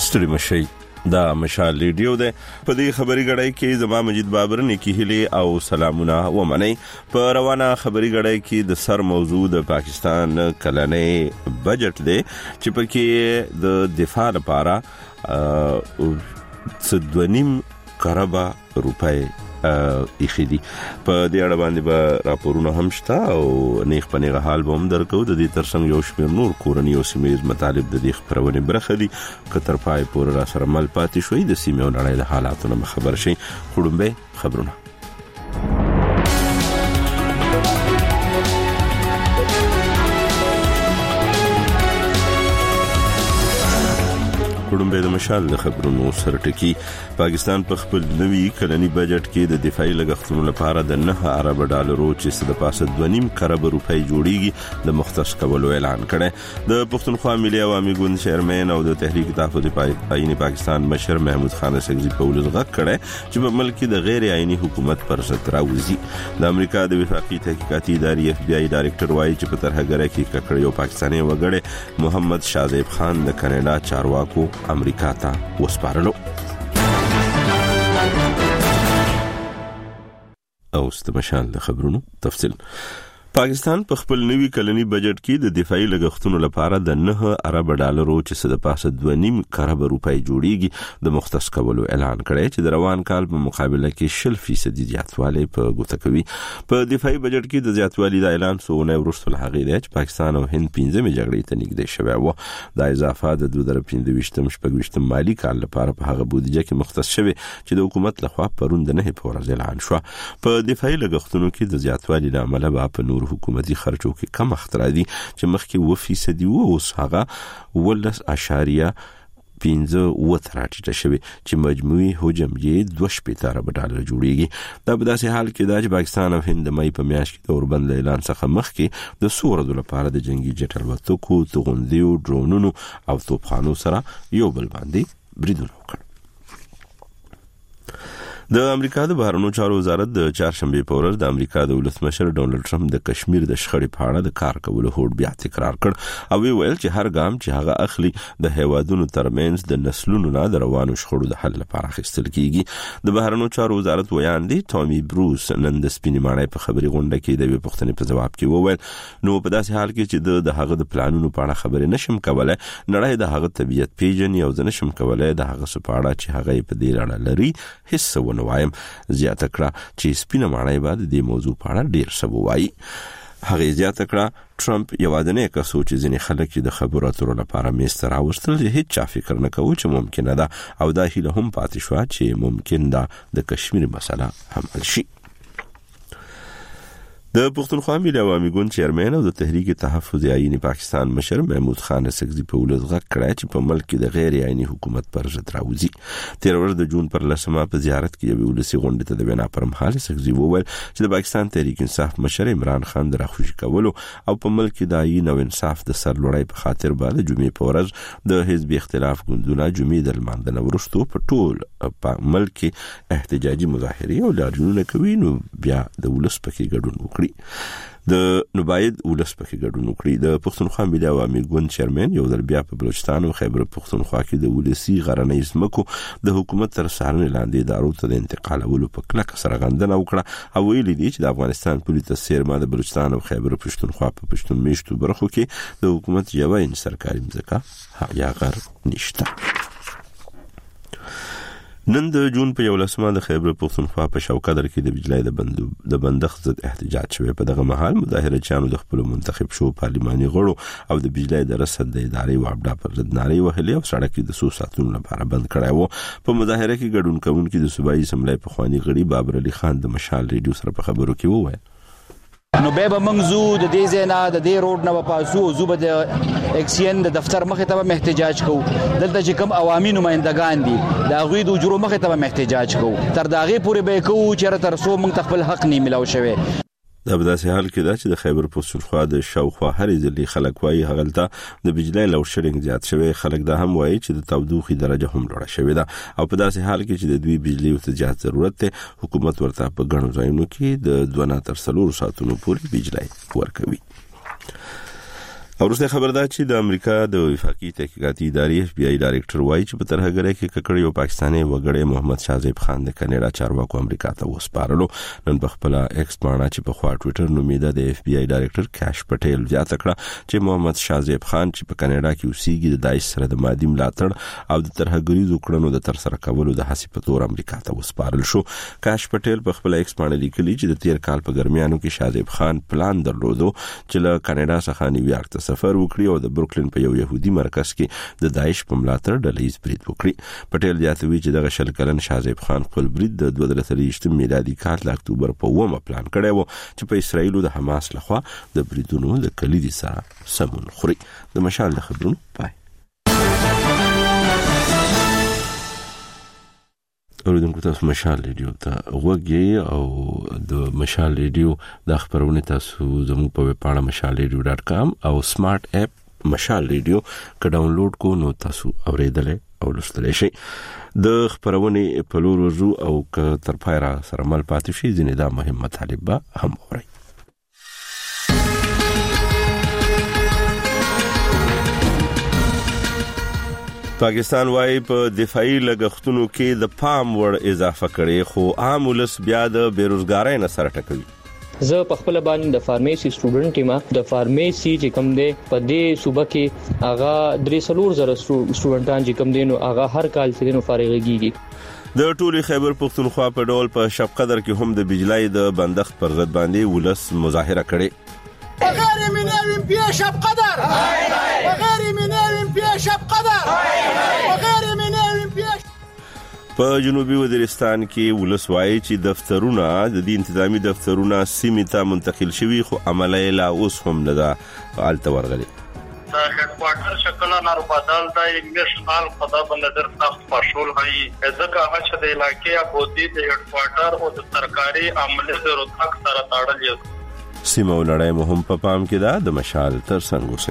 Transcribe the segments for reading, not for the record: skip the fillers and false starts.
ستړي مشي دا مشال ریډیو ده په دې خبري غړای کې زما مجید بابر نیکی هله او سلامونه ومني په روانه خبري غړای کې د سر موضوع د پاکستان کلنې بجټ ده چې پکې د دفاع لپاره 2.5 کروڑ روپۍ اخیدي په دې اړه باندې به راپورونه هم شته او نیغ په نیغه حال به هم درکو د دې ترڅنګ یو شمېر نور کورنی او سیمایي مطالب د دې خبرونه برخه دي کتر پای پور را سره مل پاتې شوې د سیمه نړۍ د حالاتونو خبر شي خړومبه خبرونه کوم به د مشال خبرونو سرټکی پاکستان په خپل نوي کلنی بجټ کې د دفاعي لګښتونو لپاره د 9 ارب ډالرو چې د پاسه 2.5 کروڑ روپۍ جوړیږي د مختص کولو اعلان کړي د پښتونخوا ملي عوامي ګوند چیرمن او د تحریک تحفظ آئینی پاکستان مشر محمود خان سګزی په ولز غږ کړي چې په ملک د غیر آئینی حکومت پر ضد راوځي د امریکا د وفاقي تحقیقاتي ادارې اف بی آی ډایریکټر وايي چې په ترهګره کې ککړ یو پاکستاني وګړي محمد شازیب خان د کاناډا چارواکو امریکا ته وسپارلو او استمشال خبرونو تفصیل پاکستان په خپل نوي کلنی بجټ کې د دفاعي لګښتونو لپاره د 9 ارب ډالرو چې د پاسه 2.5 کروڑ روپۍ جوړیږي د مختص کولو اعلان کړی چې د روان کال په مقابله کې 0% زیاتوالی په ګوته کوي په دفاعي بجټ کې د زیاتوالي د اعلان سونه ورسته هغه دی چې پاکستان او هند 15 جګړې ته نږدې شوی و د اضافه د 2015 مالی کال لپاره په هغه بودیجه کې مختص شوی چې د حکومت لخوا پروند نه پورز اعلان شو په دفاعي لګښتونو کې د زیاتوالي لامل په نور حکومتي خرچو کې کم اختراضي چې مخکې 2% و اوس هغه 15.15 وتراټیټه شوی چې مجموعي حجم یې 2.5 ارب ډالر جوړیږي دا په داسې حال کې د پاکستان او هند مې په میاشت کې د اوربند اعلان څخه مخکې د سورو لپاره د جنگي جټ الوتکو توغندیو ډرونونو او توپخانو سره یو بل باندې بریدونه وکړ د امریکا د بهرنیو چارو وزارت د چهارشنبه په ورځ د امریکا د ولسمشر ډونالد ټرمپ د کشمیر د شخړې په اړه د کار کولو هوډ بیا تکرار کړ او ویل چې هر ګام چې هغه اخلي د هیوادونو ترمنځ د نسلونو نه د روانو شخړو د حل لپاره اخیستل کیږي د بهرنیو چارو وزارت ویاندې ټامي بروس نن د سپینې ماڼۍ په خبري غونډه کې د پوښتنې په جواب کې وویل نو په داسې حال کې چې د هغه د پلانونو په اړه خبرې نشم کولای نړۍ د هغه طبيعت پیژني او د نشم کولای د هغه سپاړه چې هغه په دې اړه لري هیڅ ونه وایم زیاته کړه چې سپینه ماڼۍ بعد د موضوع په اړه ډیر څه وایي هغه زیاته کړه ټرمپ یوازینی کس چې ځینې خلک د خبرو اترو لپاره میستر راوستل چې هیڅ چا فکر نه کوي چې ممکن ده او دا هیله هم پاتې شو چې ممکن ده د کشمیر مسله حل شي د پښتونخوا ملي عوامي ګوند چیرمن او د تحریک تحفظ آئینی پاکستان مشر محمود خان سګزی په ولز غږ کړی چې په ملک د غیر آئینی حکومت پر ضد راوځي 13 د جون پر لسمه په زیارت کې یو ولسی غونډه ته د وینا پر مهال سګزی وویل چې د پاکستان تحریک انصاف مشر عمران خان د راخوشي کولو او په ملک د آئین او انصاف د سرلوړۍ په خاطر باندې جمعې په ورځ د حزب اختلاف ګوندونه جمعې د لمانځنه ورستو په ټول په ملک احتجاجي مظاهره او لارښوونه کوي نو بیا د ولس پکې ګډون وکړي د نوباید ولس پکې ګډون وکړي د پښتونخوا ملي عوامي ګوند چیرمن یو ځل بیا په بلوچستان او خیبر پښتونخوا کې د ولسی غرنۍ ځمکو د حکومت تر څارنې لاندې ادارو ته د انتقالولو په کلکه سره غندنه وکړه او ویلي دي چې د افغانستان پولیس سیرما د بلوچستان او خیبر پښتونخوا په پښتون میشتو برخو کې د حکومت یوه سرکاري ځمکه یا غر نشته نن د جون په 11 د خیبر پښتونخوا په شوکدر کې د بجلی د بندښت ضد احتجاج شوی په دغه مهال مظاهره چانو د خپل منتخب شو پارلماني غړو او د بجلی د رصد د ادارې وابډا پر ضد نارې وهلې او سړک د 100 ساعتونو لپاره بند کړای وو په مظاهره کې ګډون کوونکي د صوبایي اسمبلی په خواني غړي بابر علي خان د مشال ریډیو سره په خبرو کې وویل نو به منځو د دې زینا د دې روډ نه پاسو زوب د اکسین د دفتر مخه ته احتجاج کو دلته چې کوم عوامي نمائندگان دي دا غوی د اجرو مخه ته احتجاج کو تر داغه پورې به کو چې تر سو موږ خپل حق نه ملاو شوی دا په داسې حال کې دا چې د خیبر پښتونخوا د شاوخوا هرې ځلې خلک وایي هغلته د بجلی لوډ شیډینګ زیات شوی خلک دا هم وایي چې د تودوخې درجه هم لوړه شوې ده او په داسې حال کې چې د دوی بجلی ته زیات ضرورت دی حکومت ورته په غنو ځایونو کې د 2 تر 3 ساعتونو پورې بجلی ورکوي ورسته خبردار چې د امریکا د وفاقي تحقیقاتي ادارې FBI ډایریکټر وایي چې په ترهګرۍ کې ککړ یو پاکستاني وګړی محمد شازیب خان د کینیډا چارواکو امریکا ته وسپارلو. نن په خپل ایکس باندې چې په خوا ټوئیټر نومیده د FBI ډایریکټر کاش پټیل زیاته کړه چې محمد شازیب خان چې په کینیډا کې اوسېږي د داعش سره د مادي ملاتړ او د ترهګریزو کړنو د ترسره کولو د هڅې په تور امریکا ته وسپارل شو. کاش پټیل په خپل ایکس باندې لیکلي چې د تیر کال په ګرمیانو کې شازیب خان پلان درلودو چې له کینیډا څخه نیویارک ته سفر وکړي او د بروکلین په یو يهودي مرکز کې د داعش په ملاتړ ډلهیز برید وکړي. پټیل زیاتوي چې دغه شل کلن شازیب خان خپل برید د 2023 میلادي کال د اکتوبر په 1 پلان کړی و چې په اسرایل د حماس لخوا د بریدونو د کلیدي سره سمون خوري. د مشال خبرونو پای. اوریدونکو تاسو مشال ریډیو ته وګورئ او د مشال ریډیو د خبرونه تاسو زموږ په ویب پاڼه mashalradio.com او سمارټ اپ مشال ریډیو که ډاونلوډ کو نو تاسو اوریدل او لوستل شئ. د خبرونه په لور ورو او که تر پایره سره مل پاتې شي ځینې دا مهم مطالب به هم اورئ. پاکستان وايي په دفاعي لګښتونو کې د پام وړ اضافه کړي خو عام ولس بیا د بیروزګارۍ نه سره ټکوي. زه په خپل باندې د فارمیسي سټوډنټ یم. د فارمیسي چې کوم دی په دې صوبه کې هغه 300,000 سټوډنټان چې کوم دي نو هغه هر کال سره فارغيږي. د ټولي خیبر پختونخوا په ډول په شب قدر کې هم د بجلی د بندښت پر ضد باندې ولس مظاهره کړي. غير من يوم في شب قدر وغير من يوم في شب قدر وغير من يوم في په جنوبي وزیرستان کې ولس وایي چې دفترونه د دې انتظامی دفترونه سیمې ته منتقل شوي خو عملي لا اوس هم نه ده فعال ورغلي. हेडक्वार्टर शक्ल नार बदल दा नेशनल खदा बंदर सख्त मशहूर है जगह हच दे इलाके अबोदी दे हेडक्वार्टर और सरकारी अमले से रोतक सर ताड़ल سیمه ولړای مهم په پام کې ده. د مشال تر څنګ اوسئ.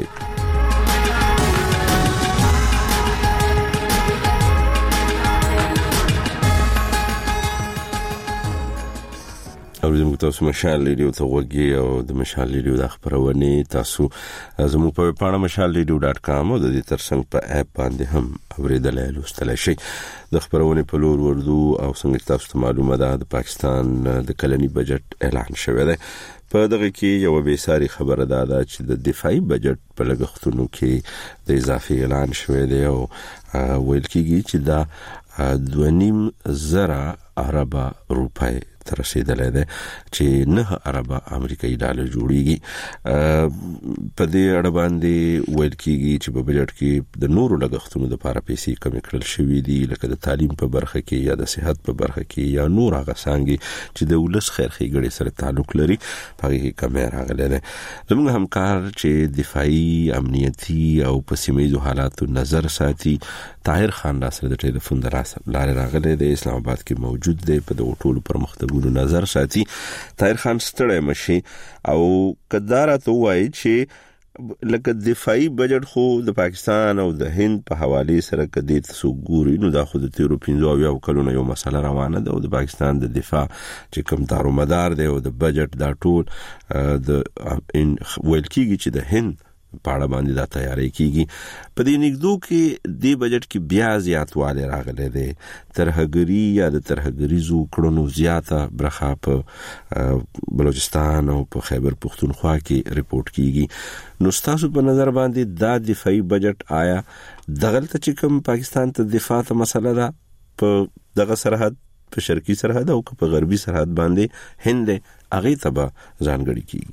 اوریدونکو تاسو مشال ریډیو ته وګورئ او د مشال ریډیو د خبرونه تاسو زموږ په پاڼه mashalradio.com او د دې ترڅنګ په اپ باندې هم اوریدل او لوستل شئ. د خبرونه په لور وردو او څنګه تاسو معلومه ده د پاکستان د کلنی بجټ اعلان شوی دی. په دغه کې یو به ساری خبره ده چې د دفاعي بجټ په لګښتونو کې د اضافي اعلان شوی دی او ویل کېږي چې دا 2.5 ارب روپۍ تر رسیدلې ده چې 9 ارب امریکایي ډالر جوړیږي. په دې اړه باندې ویل کېږي چې په بجټ کې د نورو لګښتونو لپاره پیسې کم کړل شوې دي لکه د تعلیم په برخه کې یا د صحت په برخه کې یا نور هغه څنګه چې د ولس خیر ښېګړې سره تعلق لري په هغه کې کم راغلي ده. زموږ همکار چې دفاعي امنیتي او په سیمه حالاتو نظر ساتي طاهر خان سره د ټلیفون لارې راغلي د اسلام آباد کې موجود دی په د ټولو پرمختګونو نظر ساتي. طاهر خان ستړی مشي او کدارا ته وایي چې لکه دفاعي بجټ خو د پاکستان او د هند په حواله سره کدي تاسو ګوري نو دا خو د 15 کلونو یو مسله روانه ده او د پاکستان د دفاع چې کوم دارومدار دی او د بجټ دا ټول د ویل کېږي چې د هند پاړه باندې دا تیاری کیږي. په دې نګدو کې د بجټ کې بیا زیاتواله راغله ده. ترهګری یا د ترهګریزو کړنو زیاته برخه په بلوچستان او په خیبر پختونخوا کې ریپورت کیږي. نو تاسو په نظر باندې دا دفاعي بجټ آیا دغلته چې کوم پاکستان ته دفاع ته مسله ده په دغه سرحد په شرقي سرحد او په غربي سرحد باندې هند هغه ته ځانګړي کیږي.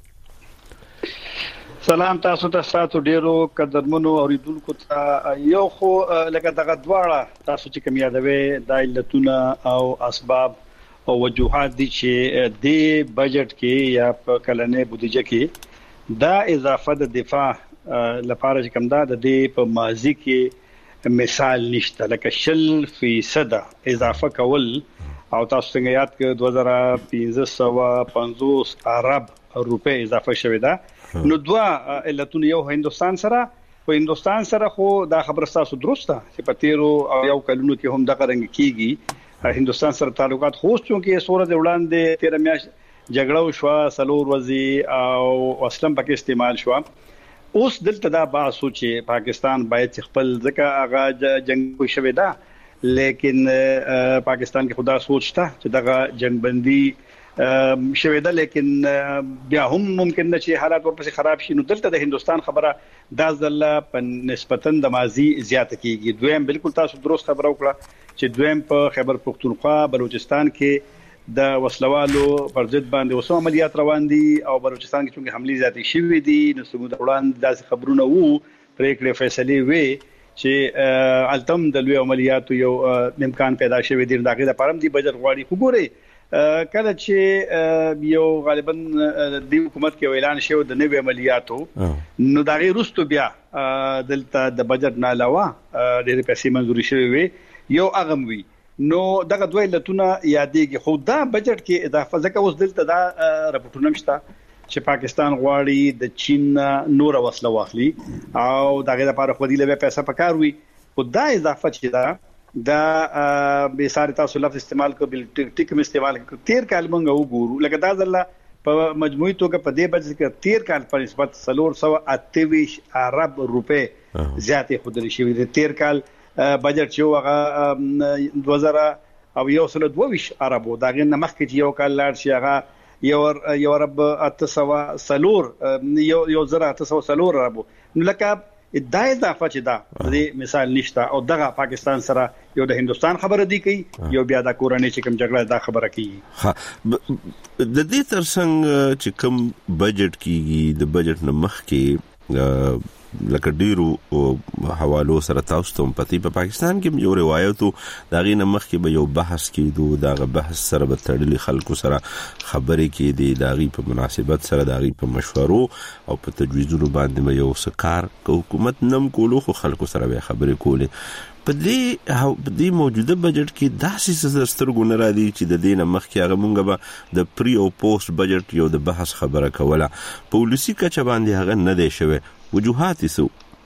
سلام تاسو ته ډیرو قدرمنو اوریدونکو ته یو خو لکه دغه دواړه تاسو چې کوم یادوي د علتونه او اسباب او وجوهات دي چې د بجټ کې یا په کلنې بودیجه کې دا اضافه د دفاع لپاره چې کوم دا د دې په ماضي کې مثال نشته لکه 0% اضافه کول او تاسو څنګه یاد کړئ 2550 ارب روپے اضافه شوه دا نو دوا علتونه یو هندستان سره خو دا خبره تاسو درسته چې په تیرو او یو کلونو کې هم دغه رنګ کیږي هندستان سره تعلقات خو چې سورج وړاندې 13 میاشت جګړه شو سلور وزي او اسلام پکې استعمال شو اوس دلته دا باسو چې پاکستان باید خپل ځکه هغه جنگ شوی دا لیکن پاکستان کې خدا سوچتا چې دغه جنگ بندي شوی دا لیکن بیا هم ممکن نه چې حالات ورپسې خراب شي. نو دلته د هندستان خبره دا ځله په نسبتاً د ماضي زیاته کیږي. دویم بالکل تاسو درست خبره وکړه چې دویم په خیبر پختونخوا بلوچستان کې د وسلوالو پر ضد باندې اوسو عملیات روان دي او بلوچستان کې چې حملې زیاتې شوې دي نو سمو د وړاندې داسې خبرونه وو پریکړې فیصله وي چې التم د لوی عملیاتو یو امکان پیدا شوی دی. دغه د پرم دی بجټ غواړي خو ګوري کله چې یو غالبا د حکومت کې اعلان شوی د نوې عملیاتو نو دا غي رستو بیا دلته د بجټ نه علاوه د پیسې منځوري شوی وي یو اغم وي نو دغه دوی لتونه یادېږي. خو دا بجټ کې اضافه ځکه اوس دلته دا راپورټونه مشته چې پاکستان غواړي د چین نور وسله واخلي او دغه لپاره خو دی له پیسې پکار وي. خو دا اضافه چې دا به ساري تاسو لفظ استعمال کو بل ټیک استعمال 13 کال مونږ وګورو لکه دا ځله په مجموعي توګه په دې بجټ کې 13 کال په نسبت 328 ارب روپے زیاتې خودري شوی دي. 13 کال بجټ چې هغه 2022 اربو دا غن مخکې چې یو کال لاړ شي هغه یو ارب 800 سلور یو زره 800 سلور اربو نو لکه دا اضافه چې دا د مثال نشته او دغه پاکستان سره یو د هندستان خبره دی کوي یو بیا د کورنۍ چې کوم جګړه دا خبره کوي. د دې ترڅنګ چې کوم بجټ کیږي د بجټ نه مخکې لکه ډیرو حوالو سره تاسو ته پتی په پاکستان کې یو روایتو دا غي نه مخکې به یو بحث کیدو دا بحث سره به تړلي خلکو سره خبرې کیدي دا غي په مناسبت سره دا غي په مشورو او په تجویزونو باندې یو سکار حکومت نم کولو خو خلکو سره به خبرې کولې. په دې موجوده بجټ کې داسې سترګو نه راځي چې د دې نه مخکې هغه مونږ به د پری او پوسټ بجټ یو د بحث خبره کوله پالیسي کچه باندې هغه نه دی شوی. وجوهات سو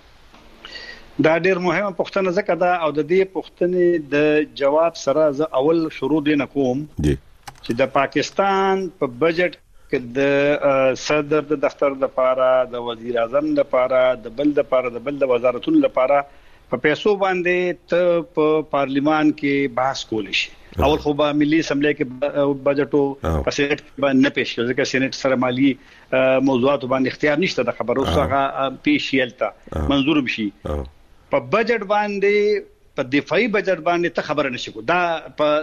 دا ډېر مهمه پوښتنه زکه دا او د دې پوښتنې د جواب سره ز اول شروع دي نقوم چې د پاکستان په بجټ کې د صدر د دفتر لپاره د وزیر اعظم لپاره د بل د وزارتونو لپاره په پیسو باندې ته په پارلیمان کې بحث کول شي. اول خو به ملي اسمبلی کې بجټو په سېنات باندې نه پیښ کېږي ځکه سېنات سره مالی موضوعات باندې اختیار نشته د خبرو څخه پیښ یلته منظور بشي. په بجټ باندې په دفاعي بجټ باندې ته خبره نشي کو دا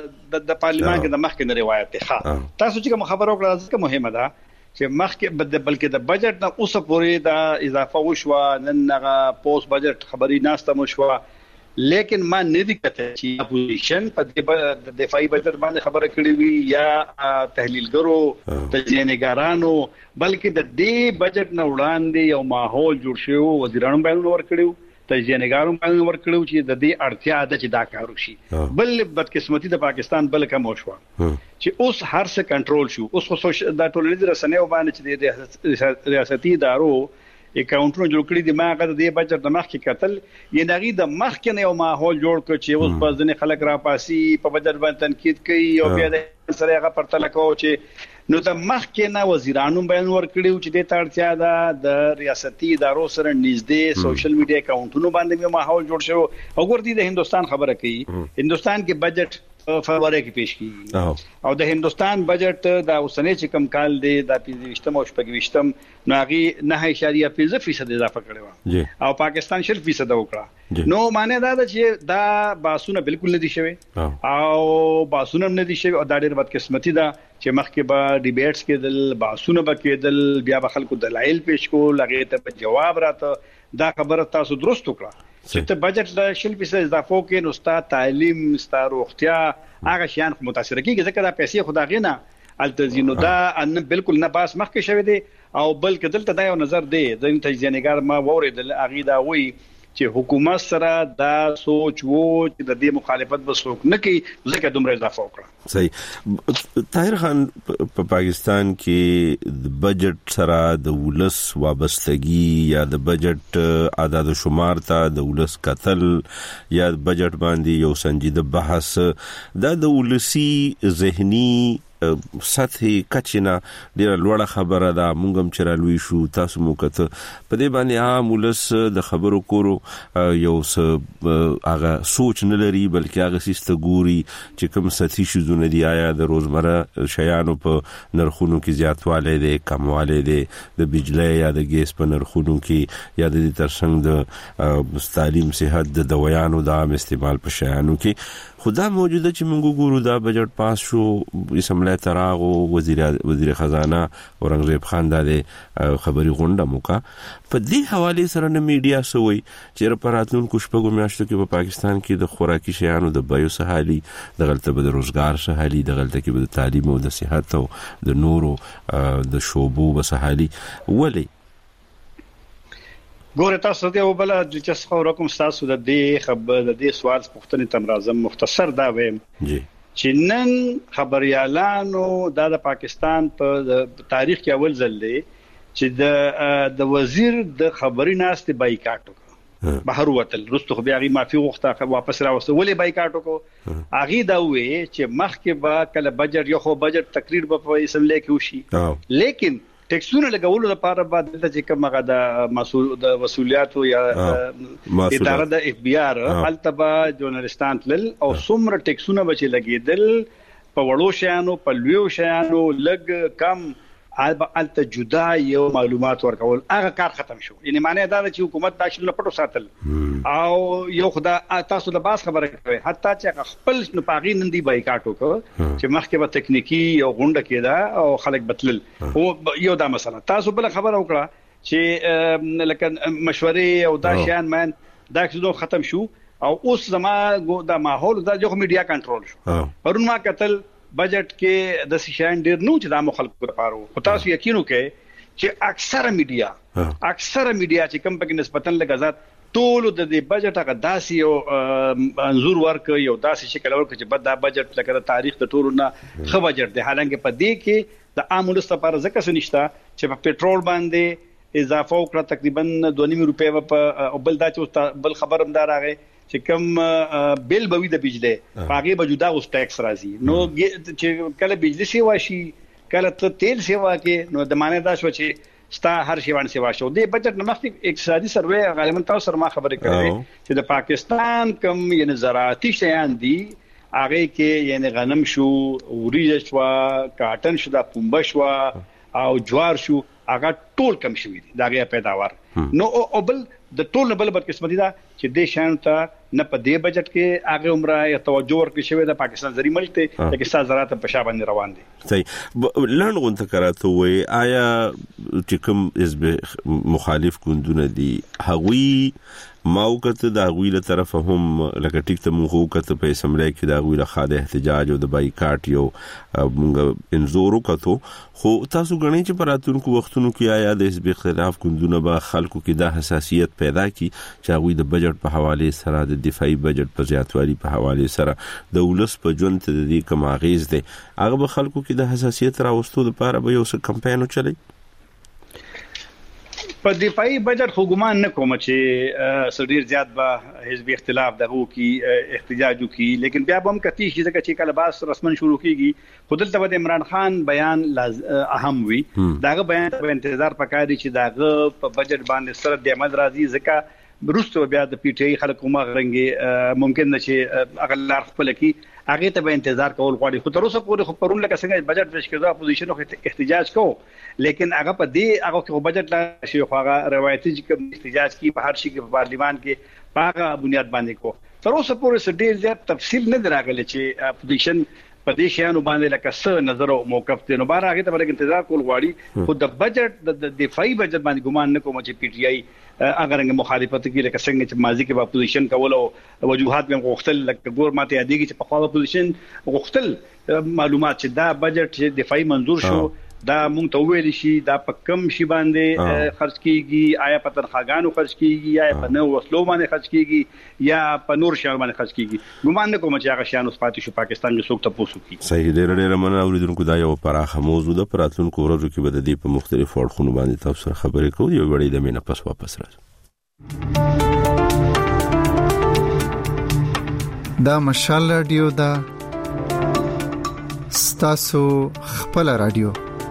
د پارلیمان کې د مخکې نه روایت ښه تاسو چې کوم خبرو کړه ځکه مهمه ده چې مخکې بلکې د بجټ نه اوسه پورې دا اضافه وشو نن هغه پوسټ بجټ خبري ناسته مشو لیکن ما نه دي کته چې اپوزیشن په دفاعي بجټ باندې خبره کړې وي یا تحلیلګرو تجزیه‌نګارانو بلکې د دې بجټ نه وړاندې یو ماحول جوړ شو وزیرانو باندې ورکړو تجزیه‌نګارو باندې ورکړو چې د دې اړتیا ده چې دا کار وشي. بل بدقسمتي د پاکستان بل کوم شو چې اوس هر څه کنټرول شو. اوس خو د ټولنیز رسنیو باندې چې د ریاستي ادارو اکاونټونو جوړ کړی دي ما غته د بجټ د مخ کې قتل یې نغې د مخ کې یو ماحول جوړ کړ چې اوس په ځنې خلک را پاسي په بجټ باندې تنقید کوي او بیا د سره هغه پرتل کوي چې نو د مخ کې نه وزیرانو بیان ورکړیو چې د تړتیا ده د ریاستي ادارو سره نږدې سوشل میډیا اکاونټونو باندې یو ماحول جوړ شو. وګورئ د هندستان خبره کوي هندستان کې بجټ فبراير کې پیش کیږي او د هندستان بجټ دا اوسنۍ چې کم کال دی د 25 او 26 ناغي 9.5% اضافه کړو او پاکستان 0% وکړه. نو معنی دا چې دا باسونه بالکل نه دي شوی او باسونه نه دي شوی او دا ډېر بدقسمتي ده چې مخکې به ډیبیټس کې د باسونه به کېدل بیا به خلکو دلایل پیش کول هغه ته جواب راته دا خبره تاسو درست وکړه چې ته بجټ د 0% اضافه کې نو ستا تعلیم ستا روغتیا هغه شیان متاثر کیږي ځکه دا پیسې خدای نه التزینو دا ان بالکل نه باس مخکې شوی دی او بلکې دلته دا یو نظر دی د تجزیه‌نګار ما وریدل اغه دا وی چې حکومت سره دا سوچ وو چې د دې مخالفت به څوک نه کوي ځکه دومره اضافه وکړه. صحیح. طاهر خان په پاکستان کې د بجټ سره د ولس وابستګي یا د بجټ اعداد و شمار ته د ولس قتل یا بجټ باندې یو سنجیده بحث دا د ولسی ذهني سطحي کچنا ډیره لوړه خبره ده. مونږ هم چرالوي شو تاسو مو کته په دې باندې عام ولس د خبرو کورو یو هغه سوچ نه لري بلکې هغه سیسته ګوري چې کوم سطحي شذونه دی آیا د روزمره شیانو په نرخونو کې زیاتواله دي کمواله دي د بجلی یا د ګیس په نرخونو کې یا د ترڅنګ د تعلیم صحت د دویانو د عام استعمال په شیانو کې. خدا موجوده چې موږ ګورو دا بجټ پاس شو اسمبلی تراغو وزیر خزانه اورنګزیب خان د خبري غونډه موکا په دې حواله سره نه میډیا سوي چې راتلونکو شپږو میاشتو کې په پاکستان کې د خوراکي شیانو د بیو سهالي د غلطه به د روزګار سهالي د غلطه کې به د تعلیم او د صحت او د نورو د شوبو وسهالي ولې ګوره تاسو ته وبله چې څو رقم تاسو د دې سوال پوښتنې تم راځم مختصر دا وایم چې نن خبريالانو د پاکستان په تاریخ کې اول ځل دی چې د وزیر د خبري ناستې بایکاټ وکړ بهر وتل رستو خو بیا غي معافي وغوښته واپس راوسته ولې بایکاټ وکړو اغي دا وې چې مخکې به کله بجټ یو خو بجټ تقریر په اسمبلی کې وشي لیکن ټیکسونه لګولو لپاره بعد د چې کومه د مسؤل د وسولیات یا اداره د اف بي ار التبا جورنالستان تل او څومره ټیکسونه بچي لګیدل په وړو شیانو په لویو شیانو لګ کم البته جدا یو معلومات ورکول هغه کار ختم شو. یعنی معنی دا چې حکومت دا شنه پټو ساتل او یو خدا تاسو د باس خبره کوي حتی چې خپل نو پاغي نندي بایکاټ وکړ چې مخکې به تکنیکی یو غونډه کېده او خلک بتلل او یو دا مسله تاسو بل خبره وکړه چې لکه مشورې او دا شیان من دا څه ختم شو او اوس زما دا ماحول دا جو میډیا کنټرول شو. پرون ما قتل بجټ کې د سیشن ډیر نو چې د مخالفت لپاره او تاسو یقینو کې چې اکثره میډیا چې کم پکې نسبتاً لګزات ټول د دې بجټ هغه داسي او انزور ورک یو داسي شکل ورک چې بد د بجټ لکه تاریخ د ټولو نه خو بجټ دی حالانکه په دې کې د عام ولس لپاره ځکه څه نشته چې په پېټرول باندې اضافه وکړه تقریبا 2.5 روپیا په بل دا چې بل خبرمدار راغی چې کوم بیل بوي د بجلی هغه به جدا اوس ټیکس راځي نو چې کله بجلی سیوا شي کله تیل سیوا کې نو د معنی دا شو چې ستا هر شی باندې سیوا شو د بجټ نمخې اقتصادي سروې غالبا تاسو سره ما خبرې کړې چې د پاکستان کم یعنی زراعتي شیان دي هغه کې یعنی غنم شو وریجه شو کاټن شو د پنبه شو او جوار شو هغه ټول کم شوی دي دا غیا پیداوار نو او بل د ټول بل بدقسمتي دا چې د شان ته نه په دې بجټ کې هغه عمره توجه ورکړي شوی د پاکستان زری ملک ته چې څه زراعت په شابه باندې روان دي. صحیح لړ غونډه کراته وي آیا چې کوم حزب مخالف ګوندونه دي هغوی ماوکته د غوی له طرف هم لکه ټیک ته مو وکړه په اسمبلی کې د غوی له خاله احتجاج او د بایکاټ یو موږ انزورو کتو خو تاسو غنئ چې پراتونکو وختونو کې آیا د حزب اختلاف ګوندونه به خلکو کې د حساسیت پیدا کی چې غوی د بجټ په حواله سره د دفاعي بجټ په زیاتوالي په حواله سره د ولس په ژوند ته د دې کوم اغیز دی هغه به خلکو کې د حساسیت راوستو لپاره به یو څه کمپاین وچلي په دفاعي بجټ خو ګمان نه کوم چې سړي زیات به حزب اختلاف دغه کی احتجاج کی لیکن بیا هم کتی شي چې کله باس رسمن شروع کیږي خود ته د عمران خان بیان اهم وي داغه بیان په انتظار پکاري چې داغه په بجټ باندې سره د عمل راځي ځکه روسو بیا د پی ټ ای خلکو ما غرنګي ممکن نشي اغلار خپل کی هغه ته به انتظار کول غواړي خو تر اوسه پورې خو پرون لکه څنګه بجټ پیش کړو اپوزیشن خو احتجاج کو لیکن هغه په دې هغه کې بجټ لا شي خو هغه روایتي چې احتجاج کی په هر شي کې په پارلیمان کې په بنیاد باندې کو تر اوسه پورې ډېر زیات تفصیل نه دراغله چې اپوزیشن په دې شیانو باندې لکه څه نظر او موقف ته نو بار هغه ته ورګ انتظار کول غواړي خو د بجټ د دفاعي بجټ باندې ګمان نه کوم چې پی ټ آی اگر رنګ مخالفت کې لکه څنګه چې ماضي کې اپوزیشن کول او وجوهات به غوښتل لکه ګور ماته یادېږي چې په خوا اپوزیشن غوښتل معلومات چې دا بجټ چې دفاعي منظور شو دا مونږ ته ویل شي دا په کم شي باندې خرج کیږي آیا په تنخواګانو خرج کیږي یا په نو وسلو باندې خرج کیږي یا په نور شیانو باندې خرج کیږي ګمان نه کوم چې هغه شیانو سپاتې شو پاکستان کې څوک ته پوسو کی صحیح ډېر مننه اوریدونکو دا یو پراخه موضوع ده پراتونکو ورځو کې به د دې په مختلفو اړخونو باندې تاسو سره خبرې کوو یو غړي د مینه پس واپس راځو دا مشال رادیو دا ستاسو خپل رادیو.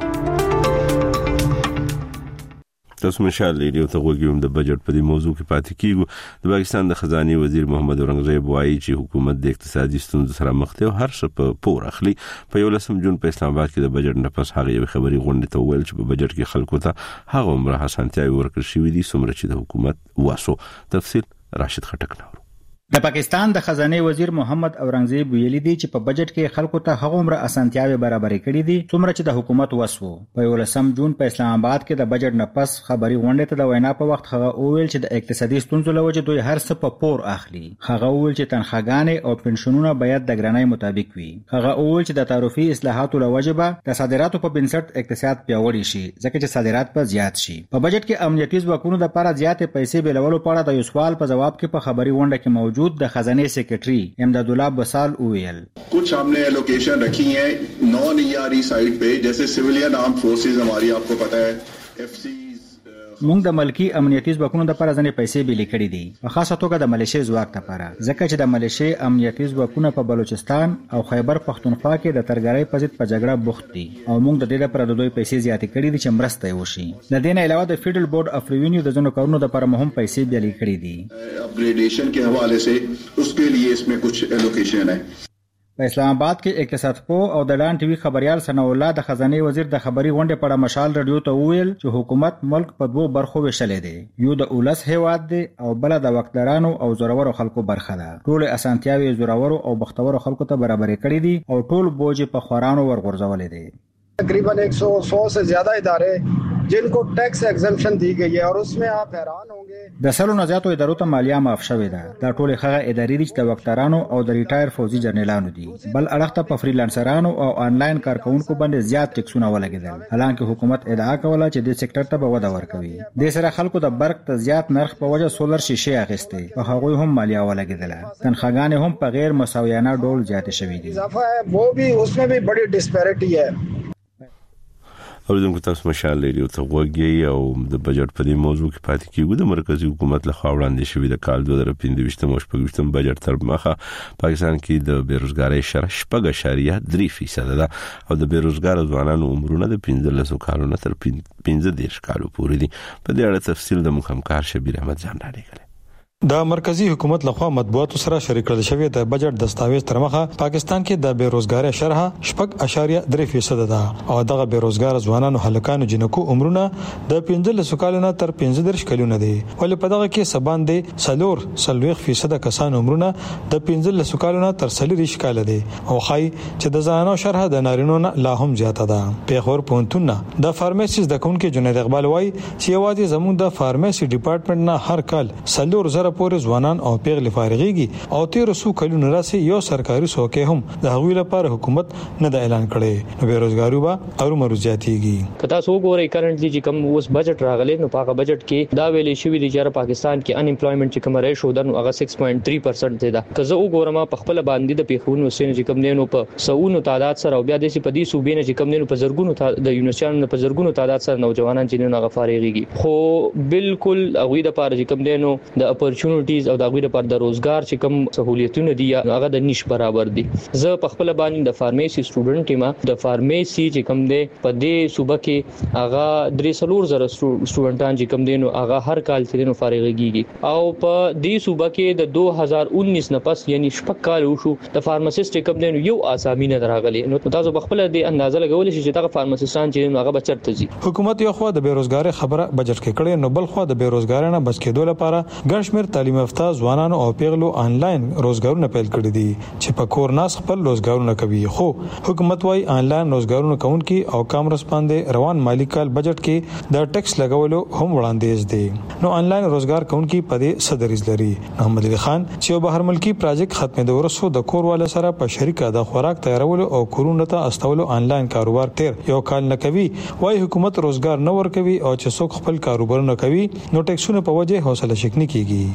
تاسو مشال ریډیو ته وګورئ د بجټ په دې موضوع کې پاتې کیږو. د پاکستان د خزانه وزیر محمد اورنګزیب وایي چې حکومت د اقتصادي ستونزو سره مخ ده او هر څه په پور اخلي. په 11 جون په اسلام آباد کې د بجټ نه پس هغه یو خبري غونډه ته ویل چې په بجټ کې خلکو ته هغه عمره حسنتیاوي ورکړل شوې دي څومره چې د حکومت واسو. تفصیل راشد خټک نور. د پاکستان د خزانه وزیر محمد اورنګزیب ویلي دی چې په بجټ کې خلکو ته هغه عمره اسانتیاوي برابرې کړې دي څومره چې د حکومت وسو. په 11 جون په اسلام آباد کې د بجټ نه پس خبري غونډه ته د وینا په وخت هغه ویل چې د اقتصادي ستونزو لوجه دوی هر څه په پور اخلي. هغه ویل چې تنخواګانې او پنشنونه باید د ګرانۍ مطابق وي. هغه ویل چې د تعرفي اصلاحاتو لوجه به د صادراتو په بنسټ اقتصاد پیاوړی شي ځکه چې صادرات په زیات شي. په بجټ کې امنیتي ځواکونو د لپاره زیاتې پیسې بیلولو په اړه د یو سوال په جواب کې په خبري غونډه کې موجود د خزانه सेक्रेटरी इमदादुल्ला बसाल उवेल कुछ हमने एलोकेशन रखी है नॉन ईआरई साइड पे जैसे सिविलियन आर्म फोर्सेस हमारी आपको पता है एफसीज موږ د ملکی امنیتي ځواکونو د لپاره ځنې پیسې بیل کړې دي په خاصه توګه د ملیشي ځواک لپاره ځکه چې د ملیشي امنیتي ځواکونه په بلوچستان او خیبر پختونخوا کې د ترګړۍ په ضد په جګړه بوخت دي او موږ د دې لپاره د دوی پیسې زیاتې کړې دي چې مرسته وشي. د دې نه علاوه د فیډرل بورډ اف ریوینیو د ځنو کارونو د لپاره مهم پیسې بیل کړې دي. اپګریډیشن के हवाले से उसके लिए इसमें कुछ एलोकेशन है. په اسلام آباد کې اقتصاد پو او د ډان ټي وي خبريال ثنا الله د خزانه وزیر د خبري غونډې په اړه مشال رادیو ته ویل چې حکومت ملک په دوه برخو ویشلې دي. یو د اولس هیواد دی او بل د وکیلانو او زورورو خلکو برخه ده. ټول اسانتیاوي زورورو او بختورو خلکو ته برابرې کړې دي او ټول بوج په خورانو ورغورځولې دي. तकरीबन 100 से ज्यादा इदारे जिनको टैक्स एग्जम्पशन दी गई है और उसमें आप हैरान होंगे د سلو نه زیاتو ادارو ته مالیه معاف شوې ده. دا ټول هغه ادارې دي چې د وکیلانو او د ریټایر فوجي جرنیلانو دي. بل اړخ ته په فریلانسرانو او آنلاین کارکونکو باندې زیات ټیکسونه ولګیدل. حالانکه حکومت ادعا کوله چې د سېکټر ته به وده ورکوي. د سره خلکو د برق ته زیات نرخ په وجه سولر شیشه اخیسته په هغوی هم مالیه ولګیدل. تنخواګانې هم په غیر مساویانه ډول زیاتې شوې دي. اضافه ہے وہ بھی اس میں بھی بڑی ډسپیرټی ہے. اوریدونکو تاسو مشال ریډیو ته وګورئ او د بجټ په دې موضوع کې پاتې کیږو. د مرکزی حکومت له خوا وړاندې شوی د کال 2015 او 16 بجټ تر مخه پاکستان کې د بیروزګاری شرح 8.3% ده او د بیروزګار ځوانانو عمرونه د 15 کالونو تر 15 کالو پورې دي. په دې اړه تفصیل د مخامکار شبیر احمد جان راغلی. د مرکزی حکومت لخوا مطبوعاتو سره شریک کړل شوی د بجټ دستاویز تر مخه پاکستان کې د بیروزګاری شرح 8.3% ده او دغه بیروزګار ځوانانو هلکانو جنکو عمرونه د 15 کالونو تر 15 کلونو دي. ولې په دغه کې سبان دي 40% کسان عمرونه د 15 کالونو تر 40 کال دي او خای چې د زنانو شرح د نارینو نه لا هم زیاته ده. پیښور پونتونه د فارمیسیز د کونکو جنید اقبال وای چې یوازې زموږ د فارمیسي ډپارټمنټ نه هر کال 40,000 پورې ځوانان او پیغلې فارغيږي او 1300 کلونو راسي یو سرکاري څوکۍ هم د هغوی لپاره حکومت نه د اعلان کړي. نو بیروزګاری به او مرزياتيږي. کدا سو ګورې کرنټلی چې کوم اوس بجټ راغلی نو په بجټ کې دا ویلې شوې دي چې پاکستان کې ان امپلویمنت چې کوم ریشو ده نو هغه 6.3% دی. دا که زه وګورم په خپل باندې د پیښونو سین چې کوم دینو په سونو تعداد سره او بیا د سي په دې صوبې نه چې کوم دینو په زرګونو د یونیورسيټانو په زرګونو تعداد سره نوجوانان چې نه غفاريږي خو بالکل هغه د پاره چې کوم دینو د اپورچونټیز او د هغه لپاره د روزګار چې کوم سہولیتونه دي هغه د نش برابر دي. زه په خپل باندې د فارمیسي سټوډنټ ما د فارمیسي چې کوم دی په دې صوبه کې هغه 300,000 سټوډنټان چې کوم دي نو هغه هر کال چې نو فارغيږي او په دې صوبه کې د 2019 نه پس یعنی شپږ کال وشو د فارماسیست کوم دي نو یو اسامي نه راغلي. نو تاسو په خپل د اندازه لګول شي چې دا فارماسیستان چې هغه بچرته دي. حکومت یو خو د بیروزګاری خبره بجټ کې کړي نو بل خو د بیروزګاری نه بچ کېدو لپاره ګڼشمیر تعلیم یافته ځوانانو او پیغلو آنلاین روزګارونه پیل کړی دي چې په کور ناس خپل روزګارونه کوي. خو حکومت وايي آنلاین روزګارونه کوونکي او کامرس باندې روان مالی کال بجټ کې د ټیکس لګولو هم وړاندیز دي. نو آنلاین روزګار کوونکي په دې صدریز لري. محمد علي خان چې بهر ملکی پروژیکټ ختمېدو وروسته د کورواله سره په شریکه د خوراک تیارولو او کورونه ته استولو آنلاین کاروبار تیر یو کال نه کوي. وايي حکومت روزګار نه ورکوي او چې څوک خپل کاروبار نه کوي نو ټیکسونه په وجه حوصله شکنی کیږي.